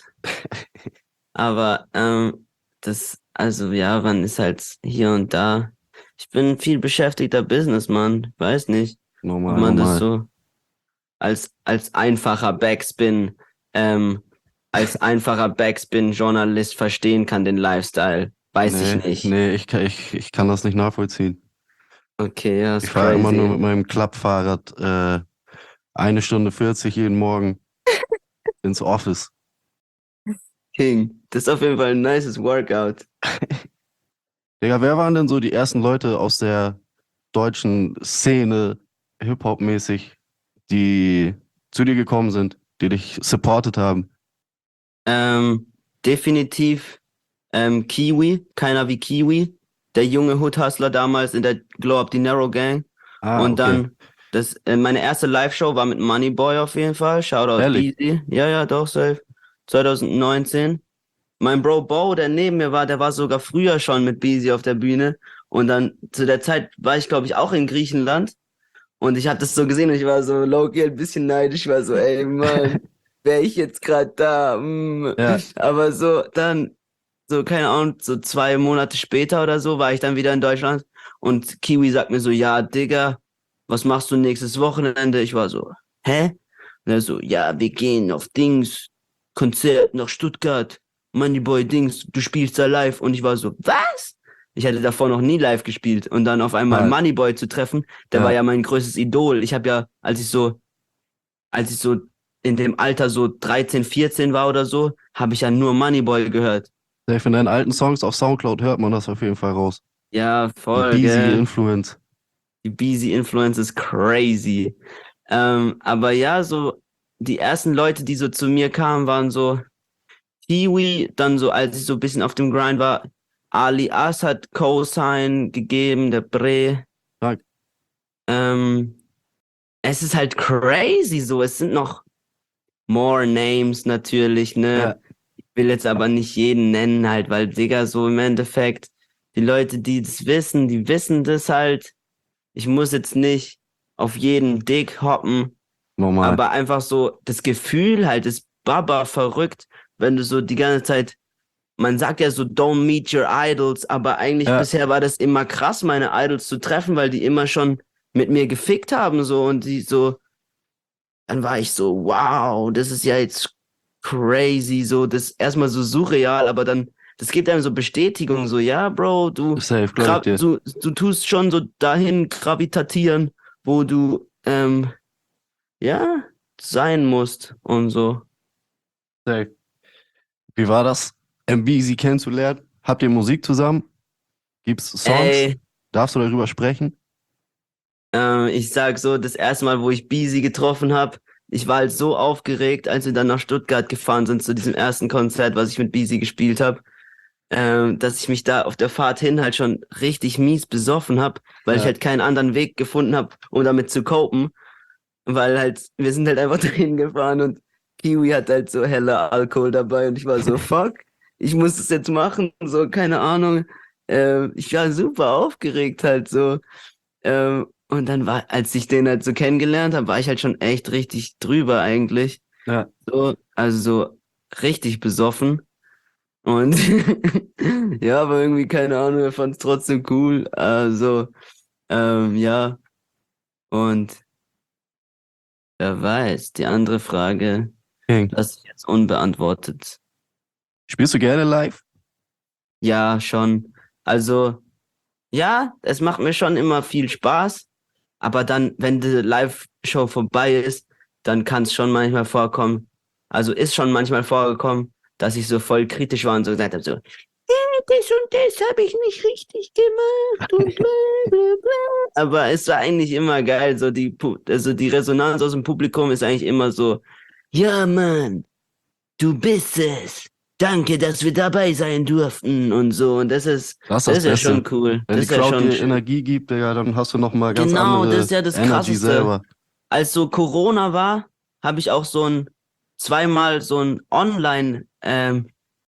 Aber ähm, das, also ja, man ist halt hier und da. Ich bin ein viel beschäftigter Businessman. Weiß nicht, ob Normal, man das normal. so als, als einfacher Backspin, ähm, als einfacher Backspin-Journalist verstehen kann, den Lifestyle. Weiß Nee, ich nicht. nee, ich, kann- ich, ich kann das nicht nachvollziehen. Okay, ja, Ich ist fahre immer nur crazy. mit meinem Klappfahrrad äh, eine Stunde vierzig jeden Morgen ins Office. King. Das ist auf jeden Fall ein nices Workout. Digga, wer waren denn so die ersten Leute aus der deutschen Szene, Hip-Hop-mäßig, die zu dir gekommen sind, die dich supportet haben? Ähm, definitiv ähm, Kiwi, keiner wie Kiwi, der junge Hood-Hustler damals in der Glow Up Dinero Gang. Ah, Und okay. dann, das, äh, meine erste Live-Show war mit Moneyboy auf jeden Fall. Shoutout Ehrlich? Beezy. Ja, ja, doch, safe. zwanzig neunzehn. Mein Bro Bo, der neben mir war, der war sogar früher schon mit Beezy auf der Bühne. Und dann zu der Zeit war ich, glaube ich, auch in Griechenland. Und ich habe das so gesehen und ich war so low-key ein bisschen neidisch. Ich war so, ey, Mann, wäre ich jetzt gerade da. Mm. Ja. Aber so, dann so, keine Ahnung, so zwei Monate später oder so, war ich dann wieder in Deutschland und Kiwi sagt mir so, ja, Digga, was machst du nächstes Wochenende? Ich war so, hä? Und er so, ja, wir gehen auf Dings, Konzert nach Stuttgart, Moneyboy Dings, du spielst da live. Und ich war so, was? Ich hatte davor noch nie live gespielt. Und dann auf einmal Ja. Moneyboy zu treffen, der Ja. war ja mein größtes Idol. Ich habe ja, als ich so, als ich so in dem Alter so dreizehn, vierzehn war oder so, habe ich ja nur Moneyboy gehört. Safe in deinen alten Songs auf Soundcloud hört man das auf jeden Fall raus. Ja, voll, Die Beezy gell. Influence. Die Beezy Influence ist crazy. Ähm, aber ja, so die ersten Leute, die so zu mir kamen, waren so Kiwi, dann so, als ich so ein bisschen auf dem Grind war, Ali As hat Co-Sign gegeben, der Bre. Stark. Ähm, es ist halt crazy so, es sind noch more names natürlich, ne? Ja. Ich will jetzt aber nicht jeden nennen halt, weil, Digga, so im Endeffekt, die Leute, die das wissen, die wissen das halt. Ich muss jetzt nicht auf jeden Dick hoppen, Normal. aber einfach so das Gefühl halt ist Baba verrückt, wenn du so die ganze Zeit, man sagt ja so, don't meet your idols, aber eigentlich Ja. bisher war das immer krass, meine Idols zu treffen, weil die immer schon mit mir gefickt haben so und die so, dann war ich so, wow, das ist ja jetzt crazy, so, das ist erstmal so surreal, aber dann, das gibt einem so Bestätigung, so, ja, Bro, du, Safe, glaub gra ich dir. du, du tust schon so dahin gravitatieren, wo du, ähm, ja, sein musst und so. Safe. Wie war das, M B Sie kennenzulernen? Habt ihr Musik zusammen? Gibt's Songs? Ey, Darfst du darüber sprechen? ähm, ich sag so, das erste Mal, wo ich Beezy getroffen habe, ich war halt so aufgeregt, als wir dann nach Stuttgart gefahren sind zu diesem ersten Konzert, was ich mit Beezy gespielt habe, ähm, dass ich mich da auf der Fahrt hin halt schon richtig mies besoffen habe, weil Ja. ich halt keinen anderen Weg gefunden habe, um damit zu copen, weil halt, wir sind halt einfach dahin gefahren und Kiwi hat halt so heller Alkohol dabei und ich war so, fuck, ich muss das jetzt machen, so, keine Ahnung. Äh, ich war super aufgeregt halt so. Ähm, und dann war, als ich den halt so kennengelernt habe, war ich halt schon echt richtig drüber eigentlich. Ja. So, also so richtig besoffen. Und ja, aber irgendwie, keine Ahnung, er fand es trotzdem cool. Also, ähm, ja. Und wer weiß, die andere Frage King. lasse ich jetzt unbeantwortet. Spielst du gerne live? Ja, schon. Also, ja, es macht mir schon immer viel Spaß. Aber dann, wenn die Live-Show vorbei ist, dann kann es schon manchmal vorkommen, also ist schon manchmal vorgekommen, dass ich so voll kritisch war und so gesagt habe, so, "Äh, das und das habe ich nicht richtig gemacht und bla bla bla." Aber es war eigentlich immer geil, so die, Pu- also die Resonanz aus dem Publikum ist eigentlich immer so, ja Mann, du bist es. Danke, dass wir dabei sein durften und so. Und das ist, Das ist das das ist ja Beste. schon cool. Wenn Das die ist ja Crowd schon dir schön. Energie gibt, Digga, dann hast du nochmal ganz Genau, andere das ist ja das Energy Krasseste. selber. Als so Corona war, habe ich auch so ein zweimal so ein Online ähm,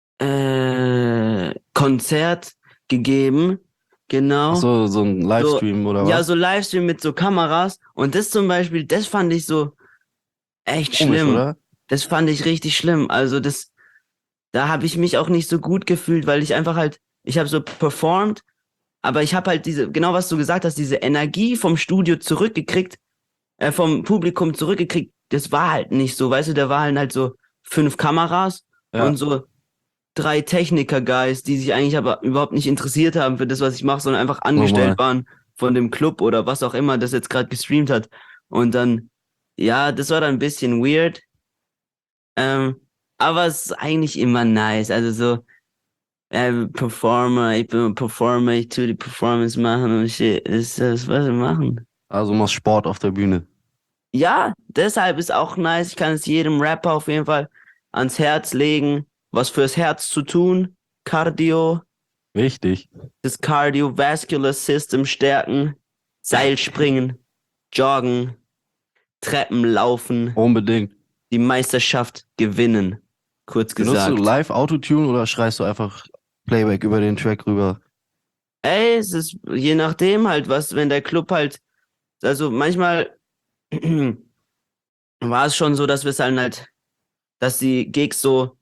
äh, Konzert gegeben. Genau. Ach so, so ein Livestream oder was? Ja, so Livestream mit so Kameras. Und das zum Beispiel, das fand ich so echt Komisch, schlimm. oder? Das fand ich richtig schlimm. Also das, da habe ich mich auch nicht so gut gefühlt, weil ich einfach halt, ich habe so performt, aber ich habe halt diese, genau was du gesagt hast, diese Energie vom Studio zurückgekriegt, äh, vom Publikum zurückgekriegt. Das war halt nicht so, weißt du, da waren halt so fünf Kameras Ja. und so drei Techniker-Guys, die sich eigentlich aber überhaupt nicht interessiert haben für das, was ich mache, sondern einfach angestellt waren von dem Club oder was auch immer das jetzt gerade gestreamt hat. Und dann, ja, das war dann ein bisschen weird. Ähm, aber es ist eigentlich immer nice. Also so, äh, Performer, ich bin ein Performer, ich tue die Performance machen und shit. Das ist das, was wir machen. Also machst Sport auf der Bühne. Ja, deshalb ist auch nice. Ich kann es jedem Rapper auf jeden Fall ans Herz legen, was fürs Herz zu tun. Cardio, Wichtig. das Cardiovascular System stärken, Seilspringen, Joggen, Treppen laufen, Unbedingt. die Meisterschaft gewinnen. Kurz Benutzt gesagt. du live Autotune oder schreist du einfach Playback über den Track rüber? Ey, es ist je nachdem halt, was, wenn der Club halt, also manchmal war es schon so, dass wir es dann halt, dass die Gigs so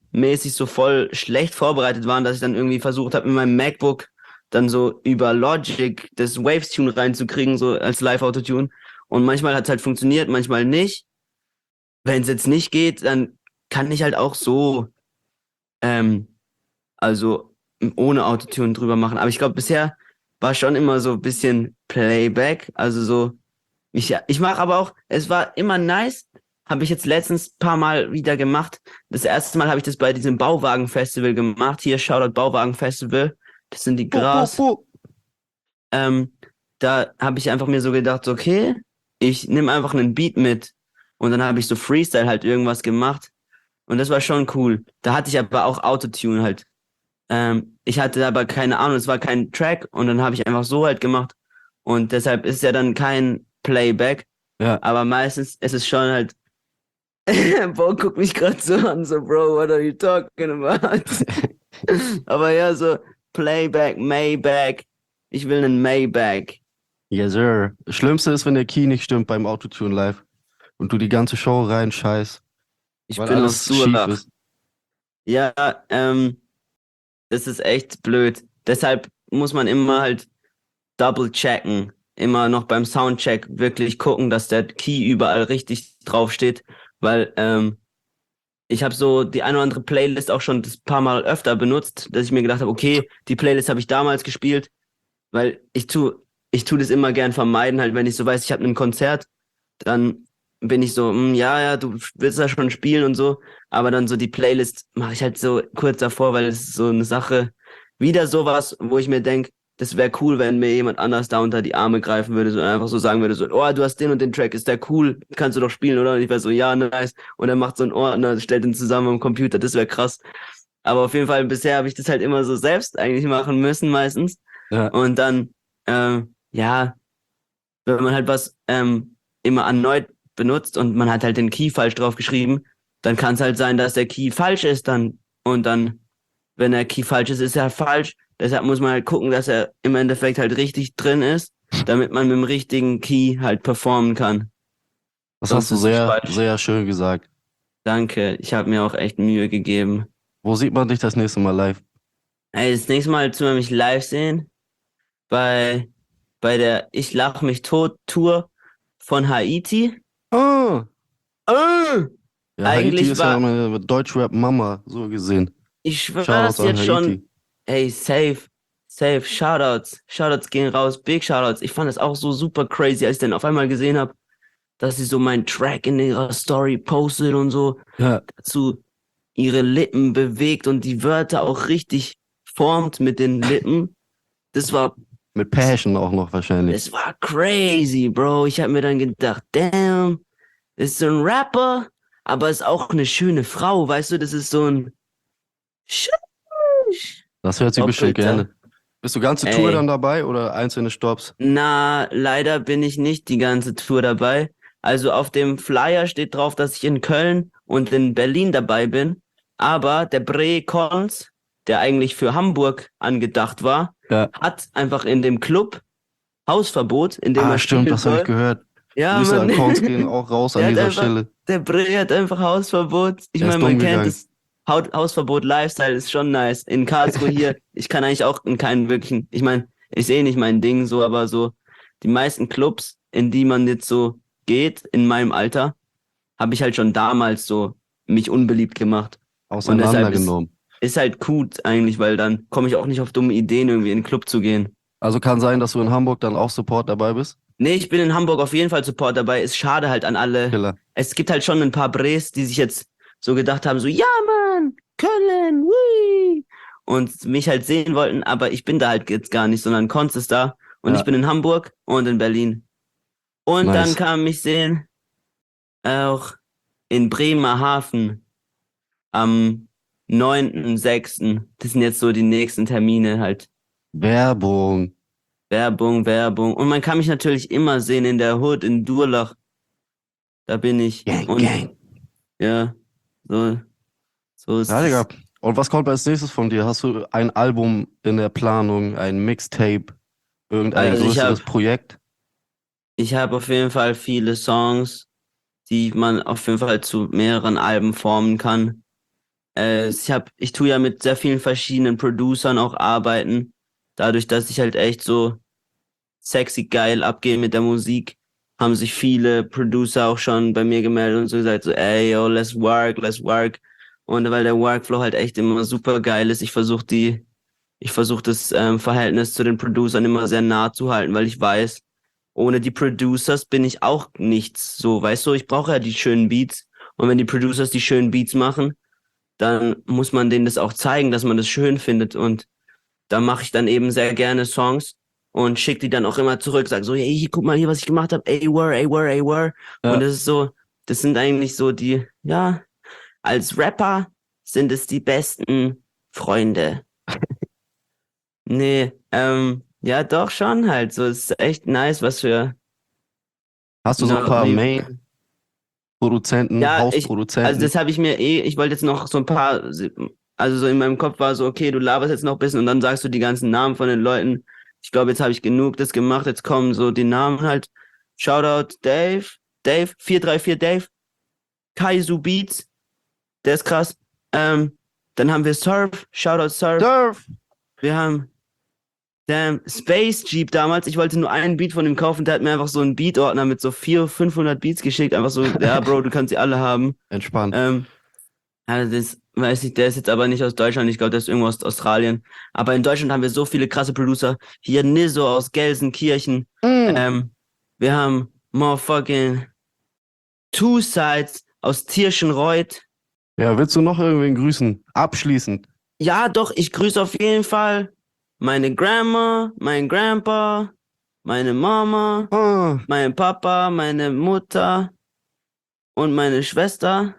mäßig so voll schlecht vorbereitet waren, dass ich dann irgendwie versucht habe, mit meinem MacBook dann so über Logic das Waves-Tune reinzukriegen, so als Live-Autotune. Und manchmal hat es halt funktioniert, manchmal nicht. Wenn es jetzt nicht geht, dann kann ich halt auch so, ähm, also ohne Autotune drüber machen. Aber ich glaube, bisher war schon immer so ein bisschen Playback. Also so, ich, ich mache aber auch, es war immer nice, habe ich jetzt letztens ein paar Mal wieder gemacht. Das erste Mal habe ich das bei diesem Bauwagen-Festival gemacht. Hier, Shoutout Bauwagen-Festival. Das sind die Gras. Bo, bo, bo. Ähm, da habe ich einfach mir so gedacht, so, okay, ich nehme einfach einen Beat mit. Und dann habe ich so Freestyle halt irgendwas gemacht. Und das war schon cool. Da hatte ich aber auch Autotune halt. Ähm, ich hatte aber keine Ahnung, es war kein Track. Und dann habe ich einfach so halt gemacht. Und deshalb ist ja dann kein Playback. Ja. Aber meistens ist es schon halt. Bo guckt mich gerade so an, so, Bro, what are you talking about? Aber ja, so Playback, Maybach. Ich will einen Maybach. Yes, sir. Das Schlimmste ist, wenn der Key nicht stimmt beim Autotune live und du die ganze Show rein scheiß, Ich weil bin auf alles schief Durlach. ist. Ja, ähm, das ist echt blöd. Deshalb muss man immer halt double checken. Immer noch beim Soundcheck wirklich gucken, dass der Key überall richtig draufsteht. Weil ähm, ich habe so die eine oder andere Playlist auch schon das paar Mal öfter benutzt, dass ich mir gedacht habe, okay, die Playlist habe ich damals gespielt, weil ich tu, ich tu das immer gern vermeiden, halt, wenn ich so weiß, ich habe ein Konzert, dann bin ich so, hm, ja, ja, du willst da schon spielen und so, aber dann so die Playlist mache ich halt so kurz davor, weil es ist so eine Sache, wieder sowas, wo ich mir denke, das wäre cool, wenn mir jemand anders da unter die Arme greifen würde, so einfach so sagen würde, so, oh, du hast den und den Track, ist der cool, kannst du doch spielen, oder? Und ich wäre so, ja, nice. Und er macht so einen Ordner, stellt den zusammen am Computer, das wäre krass. Aber auf jeden Fall, bisher habe ich das halt immer so selbst eigentlich machen müssen, meistens. Ja. Und dann, ähm, ja, wenn man halt was ähm, immer erneut benutzt und man hat halt den Key falsch drauf geschrieben, dann kann es halt sein, dass der Key falsch ist dann. Und dann, wenn der Key falsch ist, ist er falsch. Deshalb muss man halt gucken, dass er im Endeffekt halt richtig drin ist, damit man mit dem richtigen Key halt performen kann. Das Sonst hast du ist es sehr, falsch. sehr schön gesagt. Danke, ich habe mir auch echt Mühe gegeben. Wo sieht man dich das nächste Mal live? Ey, das nächste Mal zu mich live sehen bei, bei der Ich lach mich tot Tour von Haiti. Ah, Äh, ja, Eigentlich Haiti ist war- ja meine Deutschrap-Mama, so gesehen. ich schwör's Shoutouts an jetzt schon. Haiti. Ey, safe, safe, Shoutouts. Shoutouts gehen raus, big Shoutouts. Ich fand das auch so super crazy, als ich dann auf einmal gesehen habe, dass sie so meinen Track in ihrer Story postet und so Ja, dazu ihre Lippen bewegt und die Wörter auch richtig formt mit den Lippen. Das war, mit Passion auch noch wahrscheinlich. das war crazy, Bro. Ich habe mir dann gedacht, damn, das ist so ein Rapper, aber ist auch eine schöne Frau, weißt du? Das ist so ein Schuss. Das hört sie bestimmt Doppelter. gerne. Bist du ganze Tour Ey. dann dabei oder einzelne Stops? Na, leider bin ich nicht die ganze Tour dabei. Also auf dem Flyer steht drauf, dass ich in Köln und in Berlin dabei bin. Aber der Bre Cons, der eigentlich für Hamburg angedacht war, Ja. hat einfach in dem Club Hausverbot, in dem Ah, er stimmt, spielen das habe ich soll. gehört. Ja, Grüße an Mann. Korns gehen auch raus an Der hat dieser einfach- Stelle. Der Bre hat einfach Hausverbot. Ich Er ist meine, man dumm kennt gegangen. das. Haut- Hausverbot Lifestyle ist schon nice. In Karlsruhe hier, ich kann eigentlich auch in keinen wirklichen, ich meine, ich sehe nicht mein Ding so, aber so die meisten Clubs, in die man jetzt so geht, in meinem Alter, habe ich halt schon damals so mich unbeliebt gemacht. Auseinandergenommen. Ist halt gut eigentlich, weil dann komme ich auch nicht auf dumme Ideen, irgendwie in den Club zu gehen. Also kann sein, dass du in Hamburg dann auch Support dabei bist? Nee, ich bin in Hamburg auf jeden Fall Support dabei. Ist schade halt an alle. Killer. Es gibt halt schon ein paar Bres, die sich jetzt so gedacht haben, so, ja Mann, Köln, wui, und mich halt sehen wollten, aber ich bin da halt jetzt gar nicht, sondern Konz ist da und Ja. ich bin in Hamburg und in Berlin. Und Nice. dann kam mich sehen auch in Bremerhaven am neunten sechsten Das sind jetzt so die nächsten Termine halt. Werbung. Werbung, Werbung. Und man kann mich natürlich immer sehen in der Hood, in Durlach. Da bin ich. Gang, und gang. ja, so, so ist Ja, es. Digga. Und was kommt als nächstes von dir? Hast du ein Album in der Planung, ein Mixtape, irgendein Also ich größeres hab- Projekt? Ich habe auf jeden Fall viele Songs, die man auf jeden Fall zu mehreren Alben formen kann. äh, ich hab, ich tue ja mit sehr vielen verschiedenen Producern auch arbeiten. Dadurch, dass ich halt echt so sexy geil abgehe mit der Musik, haben sich viele Producer auch schon bei mir gemeldet und so gesagt, so, ey, yo, let's work, let's work. Und weil der Workflow halt echt immer super geil ist, ich versuche die, ich versuche das ähm, Verhältnis zu den Producern immer sehr nah zu halten, weil ich weiß, ohne die Producers bin ich auch nichts. So, weißt du, ich brauche ja die schönen Beats. Und wenn die Producers die schönen Beats machen, dann muss man denen das auch zeigen, dass man das schön findet. Und da mache ich dann eben sehr gerne Songs und schicke die dann auch immer zurück. Sag so, hey, hier, guck mal hier, was ich gemacht habe. Ey, were, ey, were, ey, were. Ja. Und das ist so, das sind eigentlich so die, ja, als Rapper sind es die besten Freunde. Nee, ähm, ja, doch schon halt. So, es ist echt nice, was für. Hast du so ein Na, paar wie- Main-Produzenten, Ja, ich, Hausproduzenten? also das habe ich mir eh, ich wollte jetzt noch so ein paar, also so in meinem Kopf war so, okay, du laberst jetzt noch ein bisschen und dann sagst du die ganzen Namen von den Leuten. Ich glaube, jetzt habe ich genug das gemacht, jetzt kommen so die Namen halt. Shoutout Dave, Dave, vier drei vier Dave, Kaizu Beats, der ist krass. Ähm, dann haben wir Surf, Shoutout Surf. Surf! Wir haben Damn, Space Jeep damals, ich wollte nur einen Beat von ihm kaufen, der hat mir einfach so einen Beat-Ordner mit so vierhundert, fünfhundert Beats geschickt, einfach so, ja Bro, du kannst sie alle haben. Entspannt. Ähm, also das weiß ich, der ist jetzt aber nicht aus Deutschland, ich glaube, der ist irgendwo aus Australien. Aber in Deutschland haben wir so viele krasse Producer. Hier Nizzo aus Gelsenkirchen. Mm. Ähm, wir haben motherfucking Two Sides aus Tirschenreuth. Ja, willst du noch irgendwen grüßen? Abschließend. Ja, doch, ich grüße auf jeden Fall meine Grandma, mein Grandpa, meine Mama, Ah, mein Papa, meine Mutter und meine Schwester.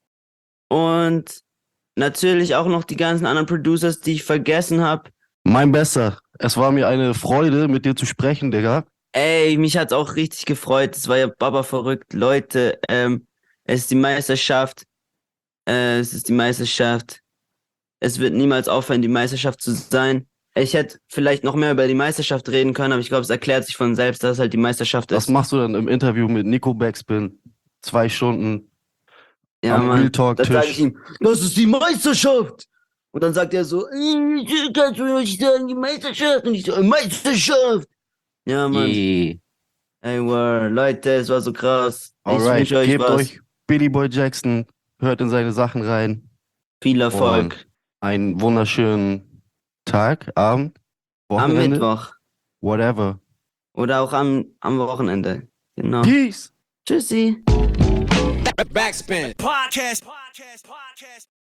Und natürlich auch noch die ganzen anderen Producers, die ich vergessen habe. mein Bester. Es war mir eine Freude, mit dir zu sprechen, Digga. Ey, mich hat's auch richtig gefreut. Es war ja Baba verrückt. Leute, ähm, es ist die Meisterschaft. Äh, es ist die Meisterschaft. Es wird niemals aufhören, die Meisterschaft zu sein. Ich hätte vielleicht noch mehr über die Meisterschaft reden können, aber ich glaube, es erklärt sich von selbst, dass es halt die Meisterschaft Was ist. machst du dann im Interview mit Nico Backspin? Zwei Stunden Ja, am Mann. Real Talk Dann sage Tisch. ich ihm, das ist die Meisterschaft. Und dann sagt er so, "Äh, kannst du nicht sagen, die Meisterschaft? Und ich so, Meisterschaft. Ja, Mann. Yeah. Ey, wow, Leute, es war so krass. Ich Alright, wünsche euch gebt was. euch Billy Boy Jackson, hört in seine Sachen rein. Viel Erfolg. Und einen wunderschönen Tag, Abend, Am Wochenende, Mittwoch. whatever. Oder auch am, am Wochenende. Genau. Peace! Tschüssi. Backspin. Podcast. Podcast. Podcast.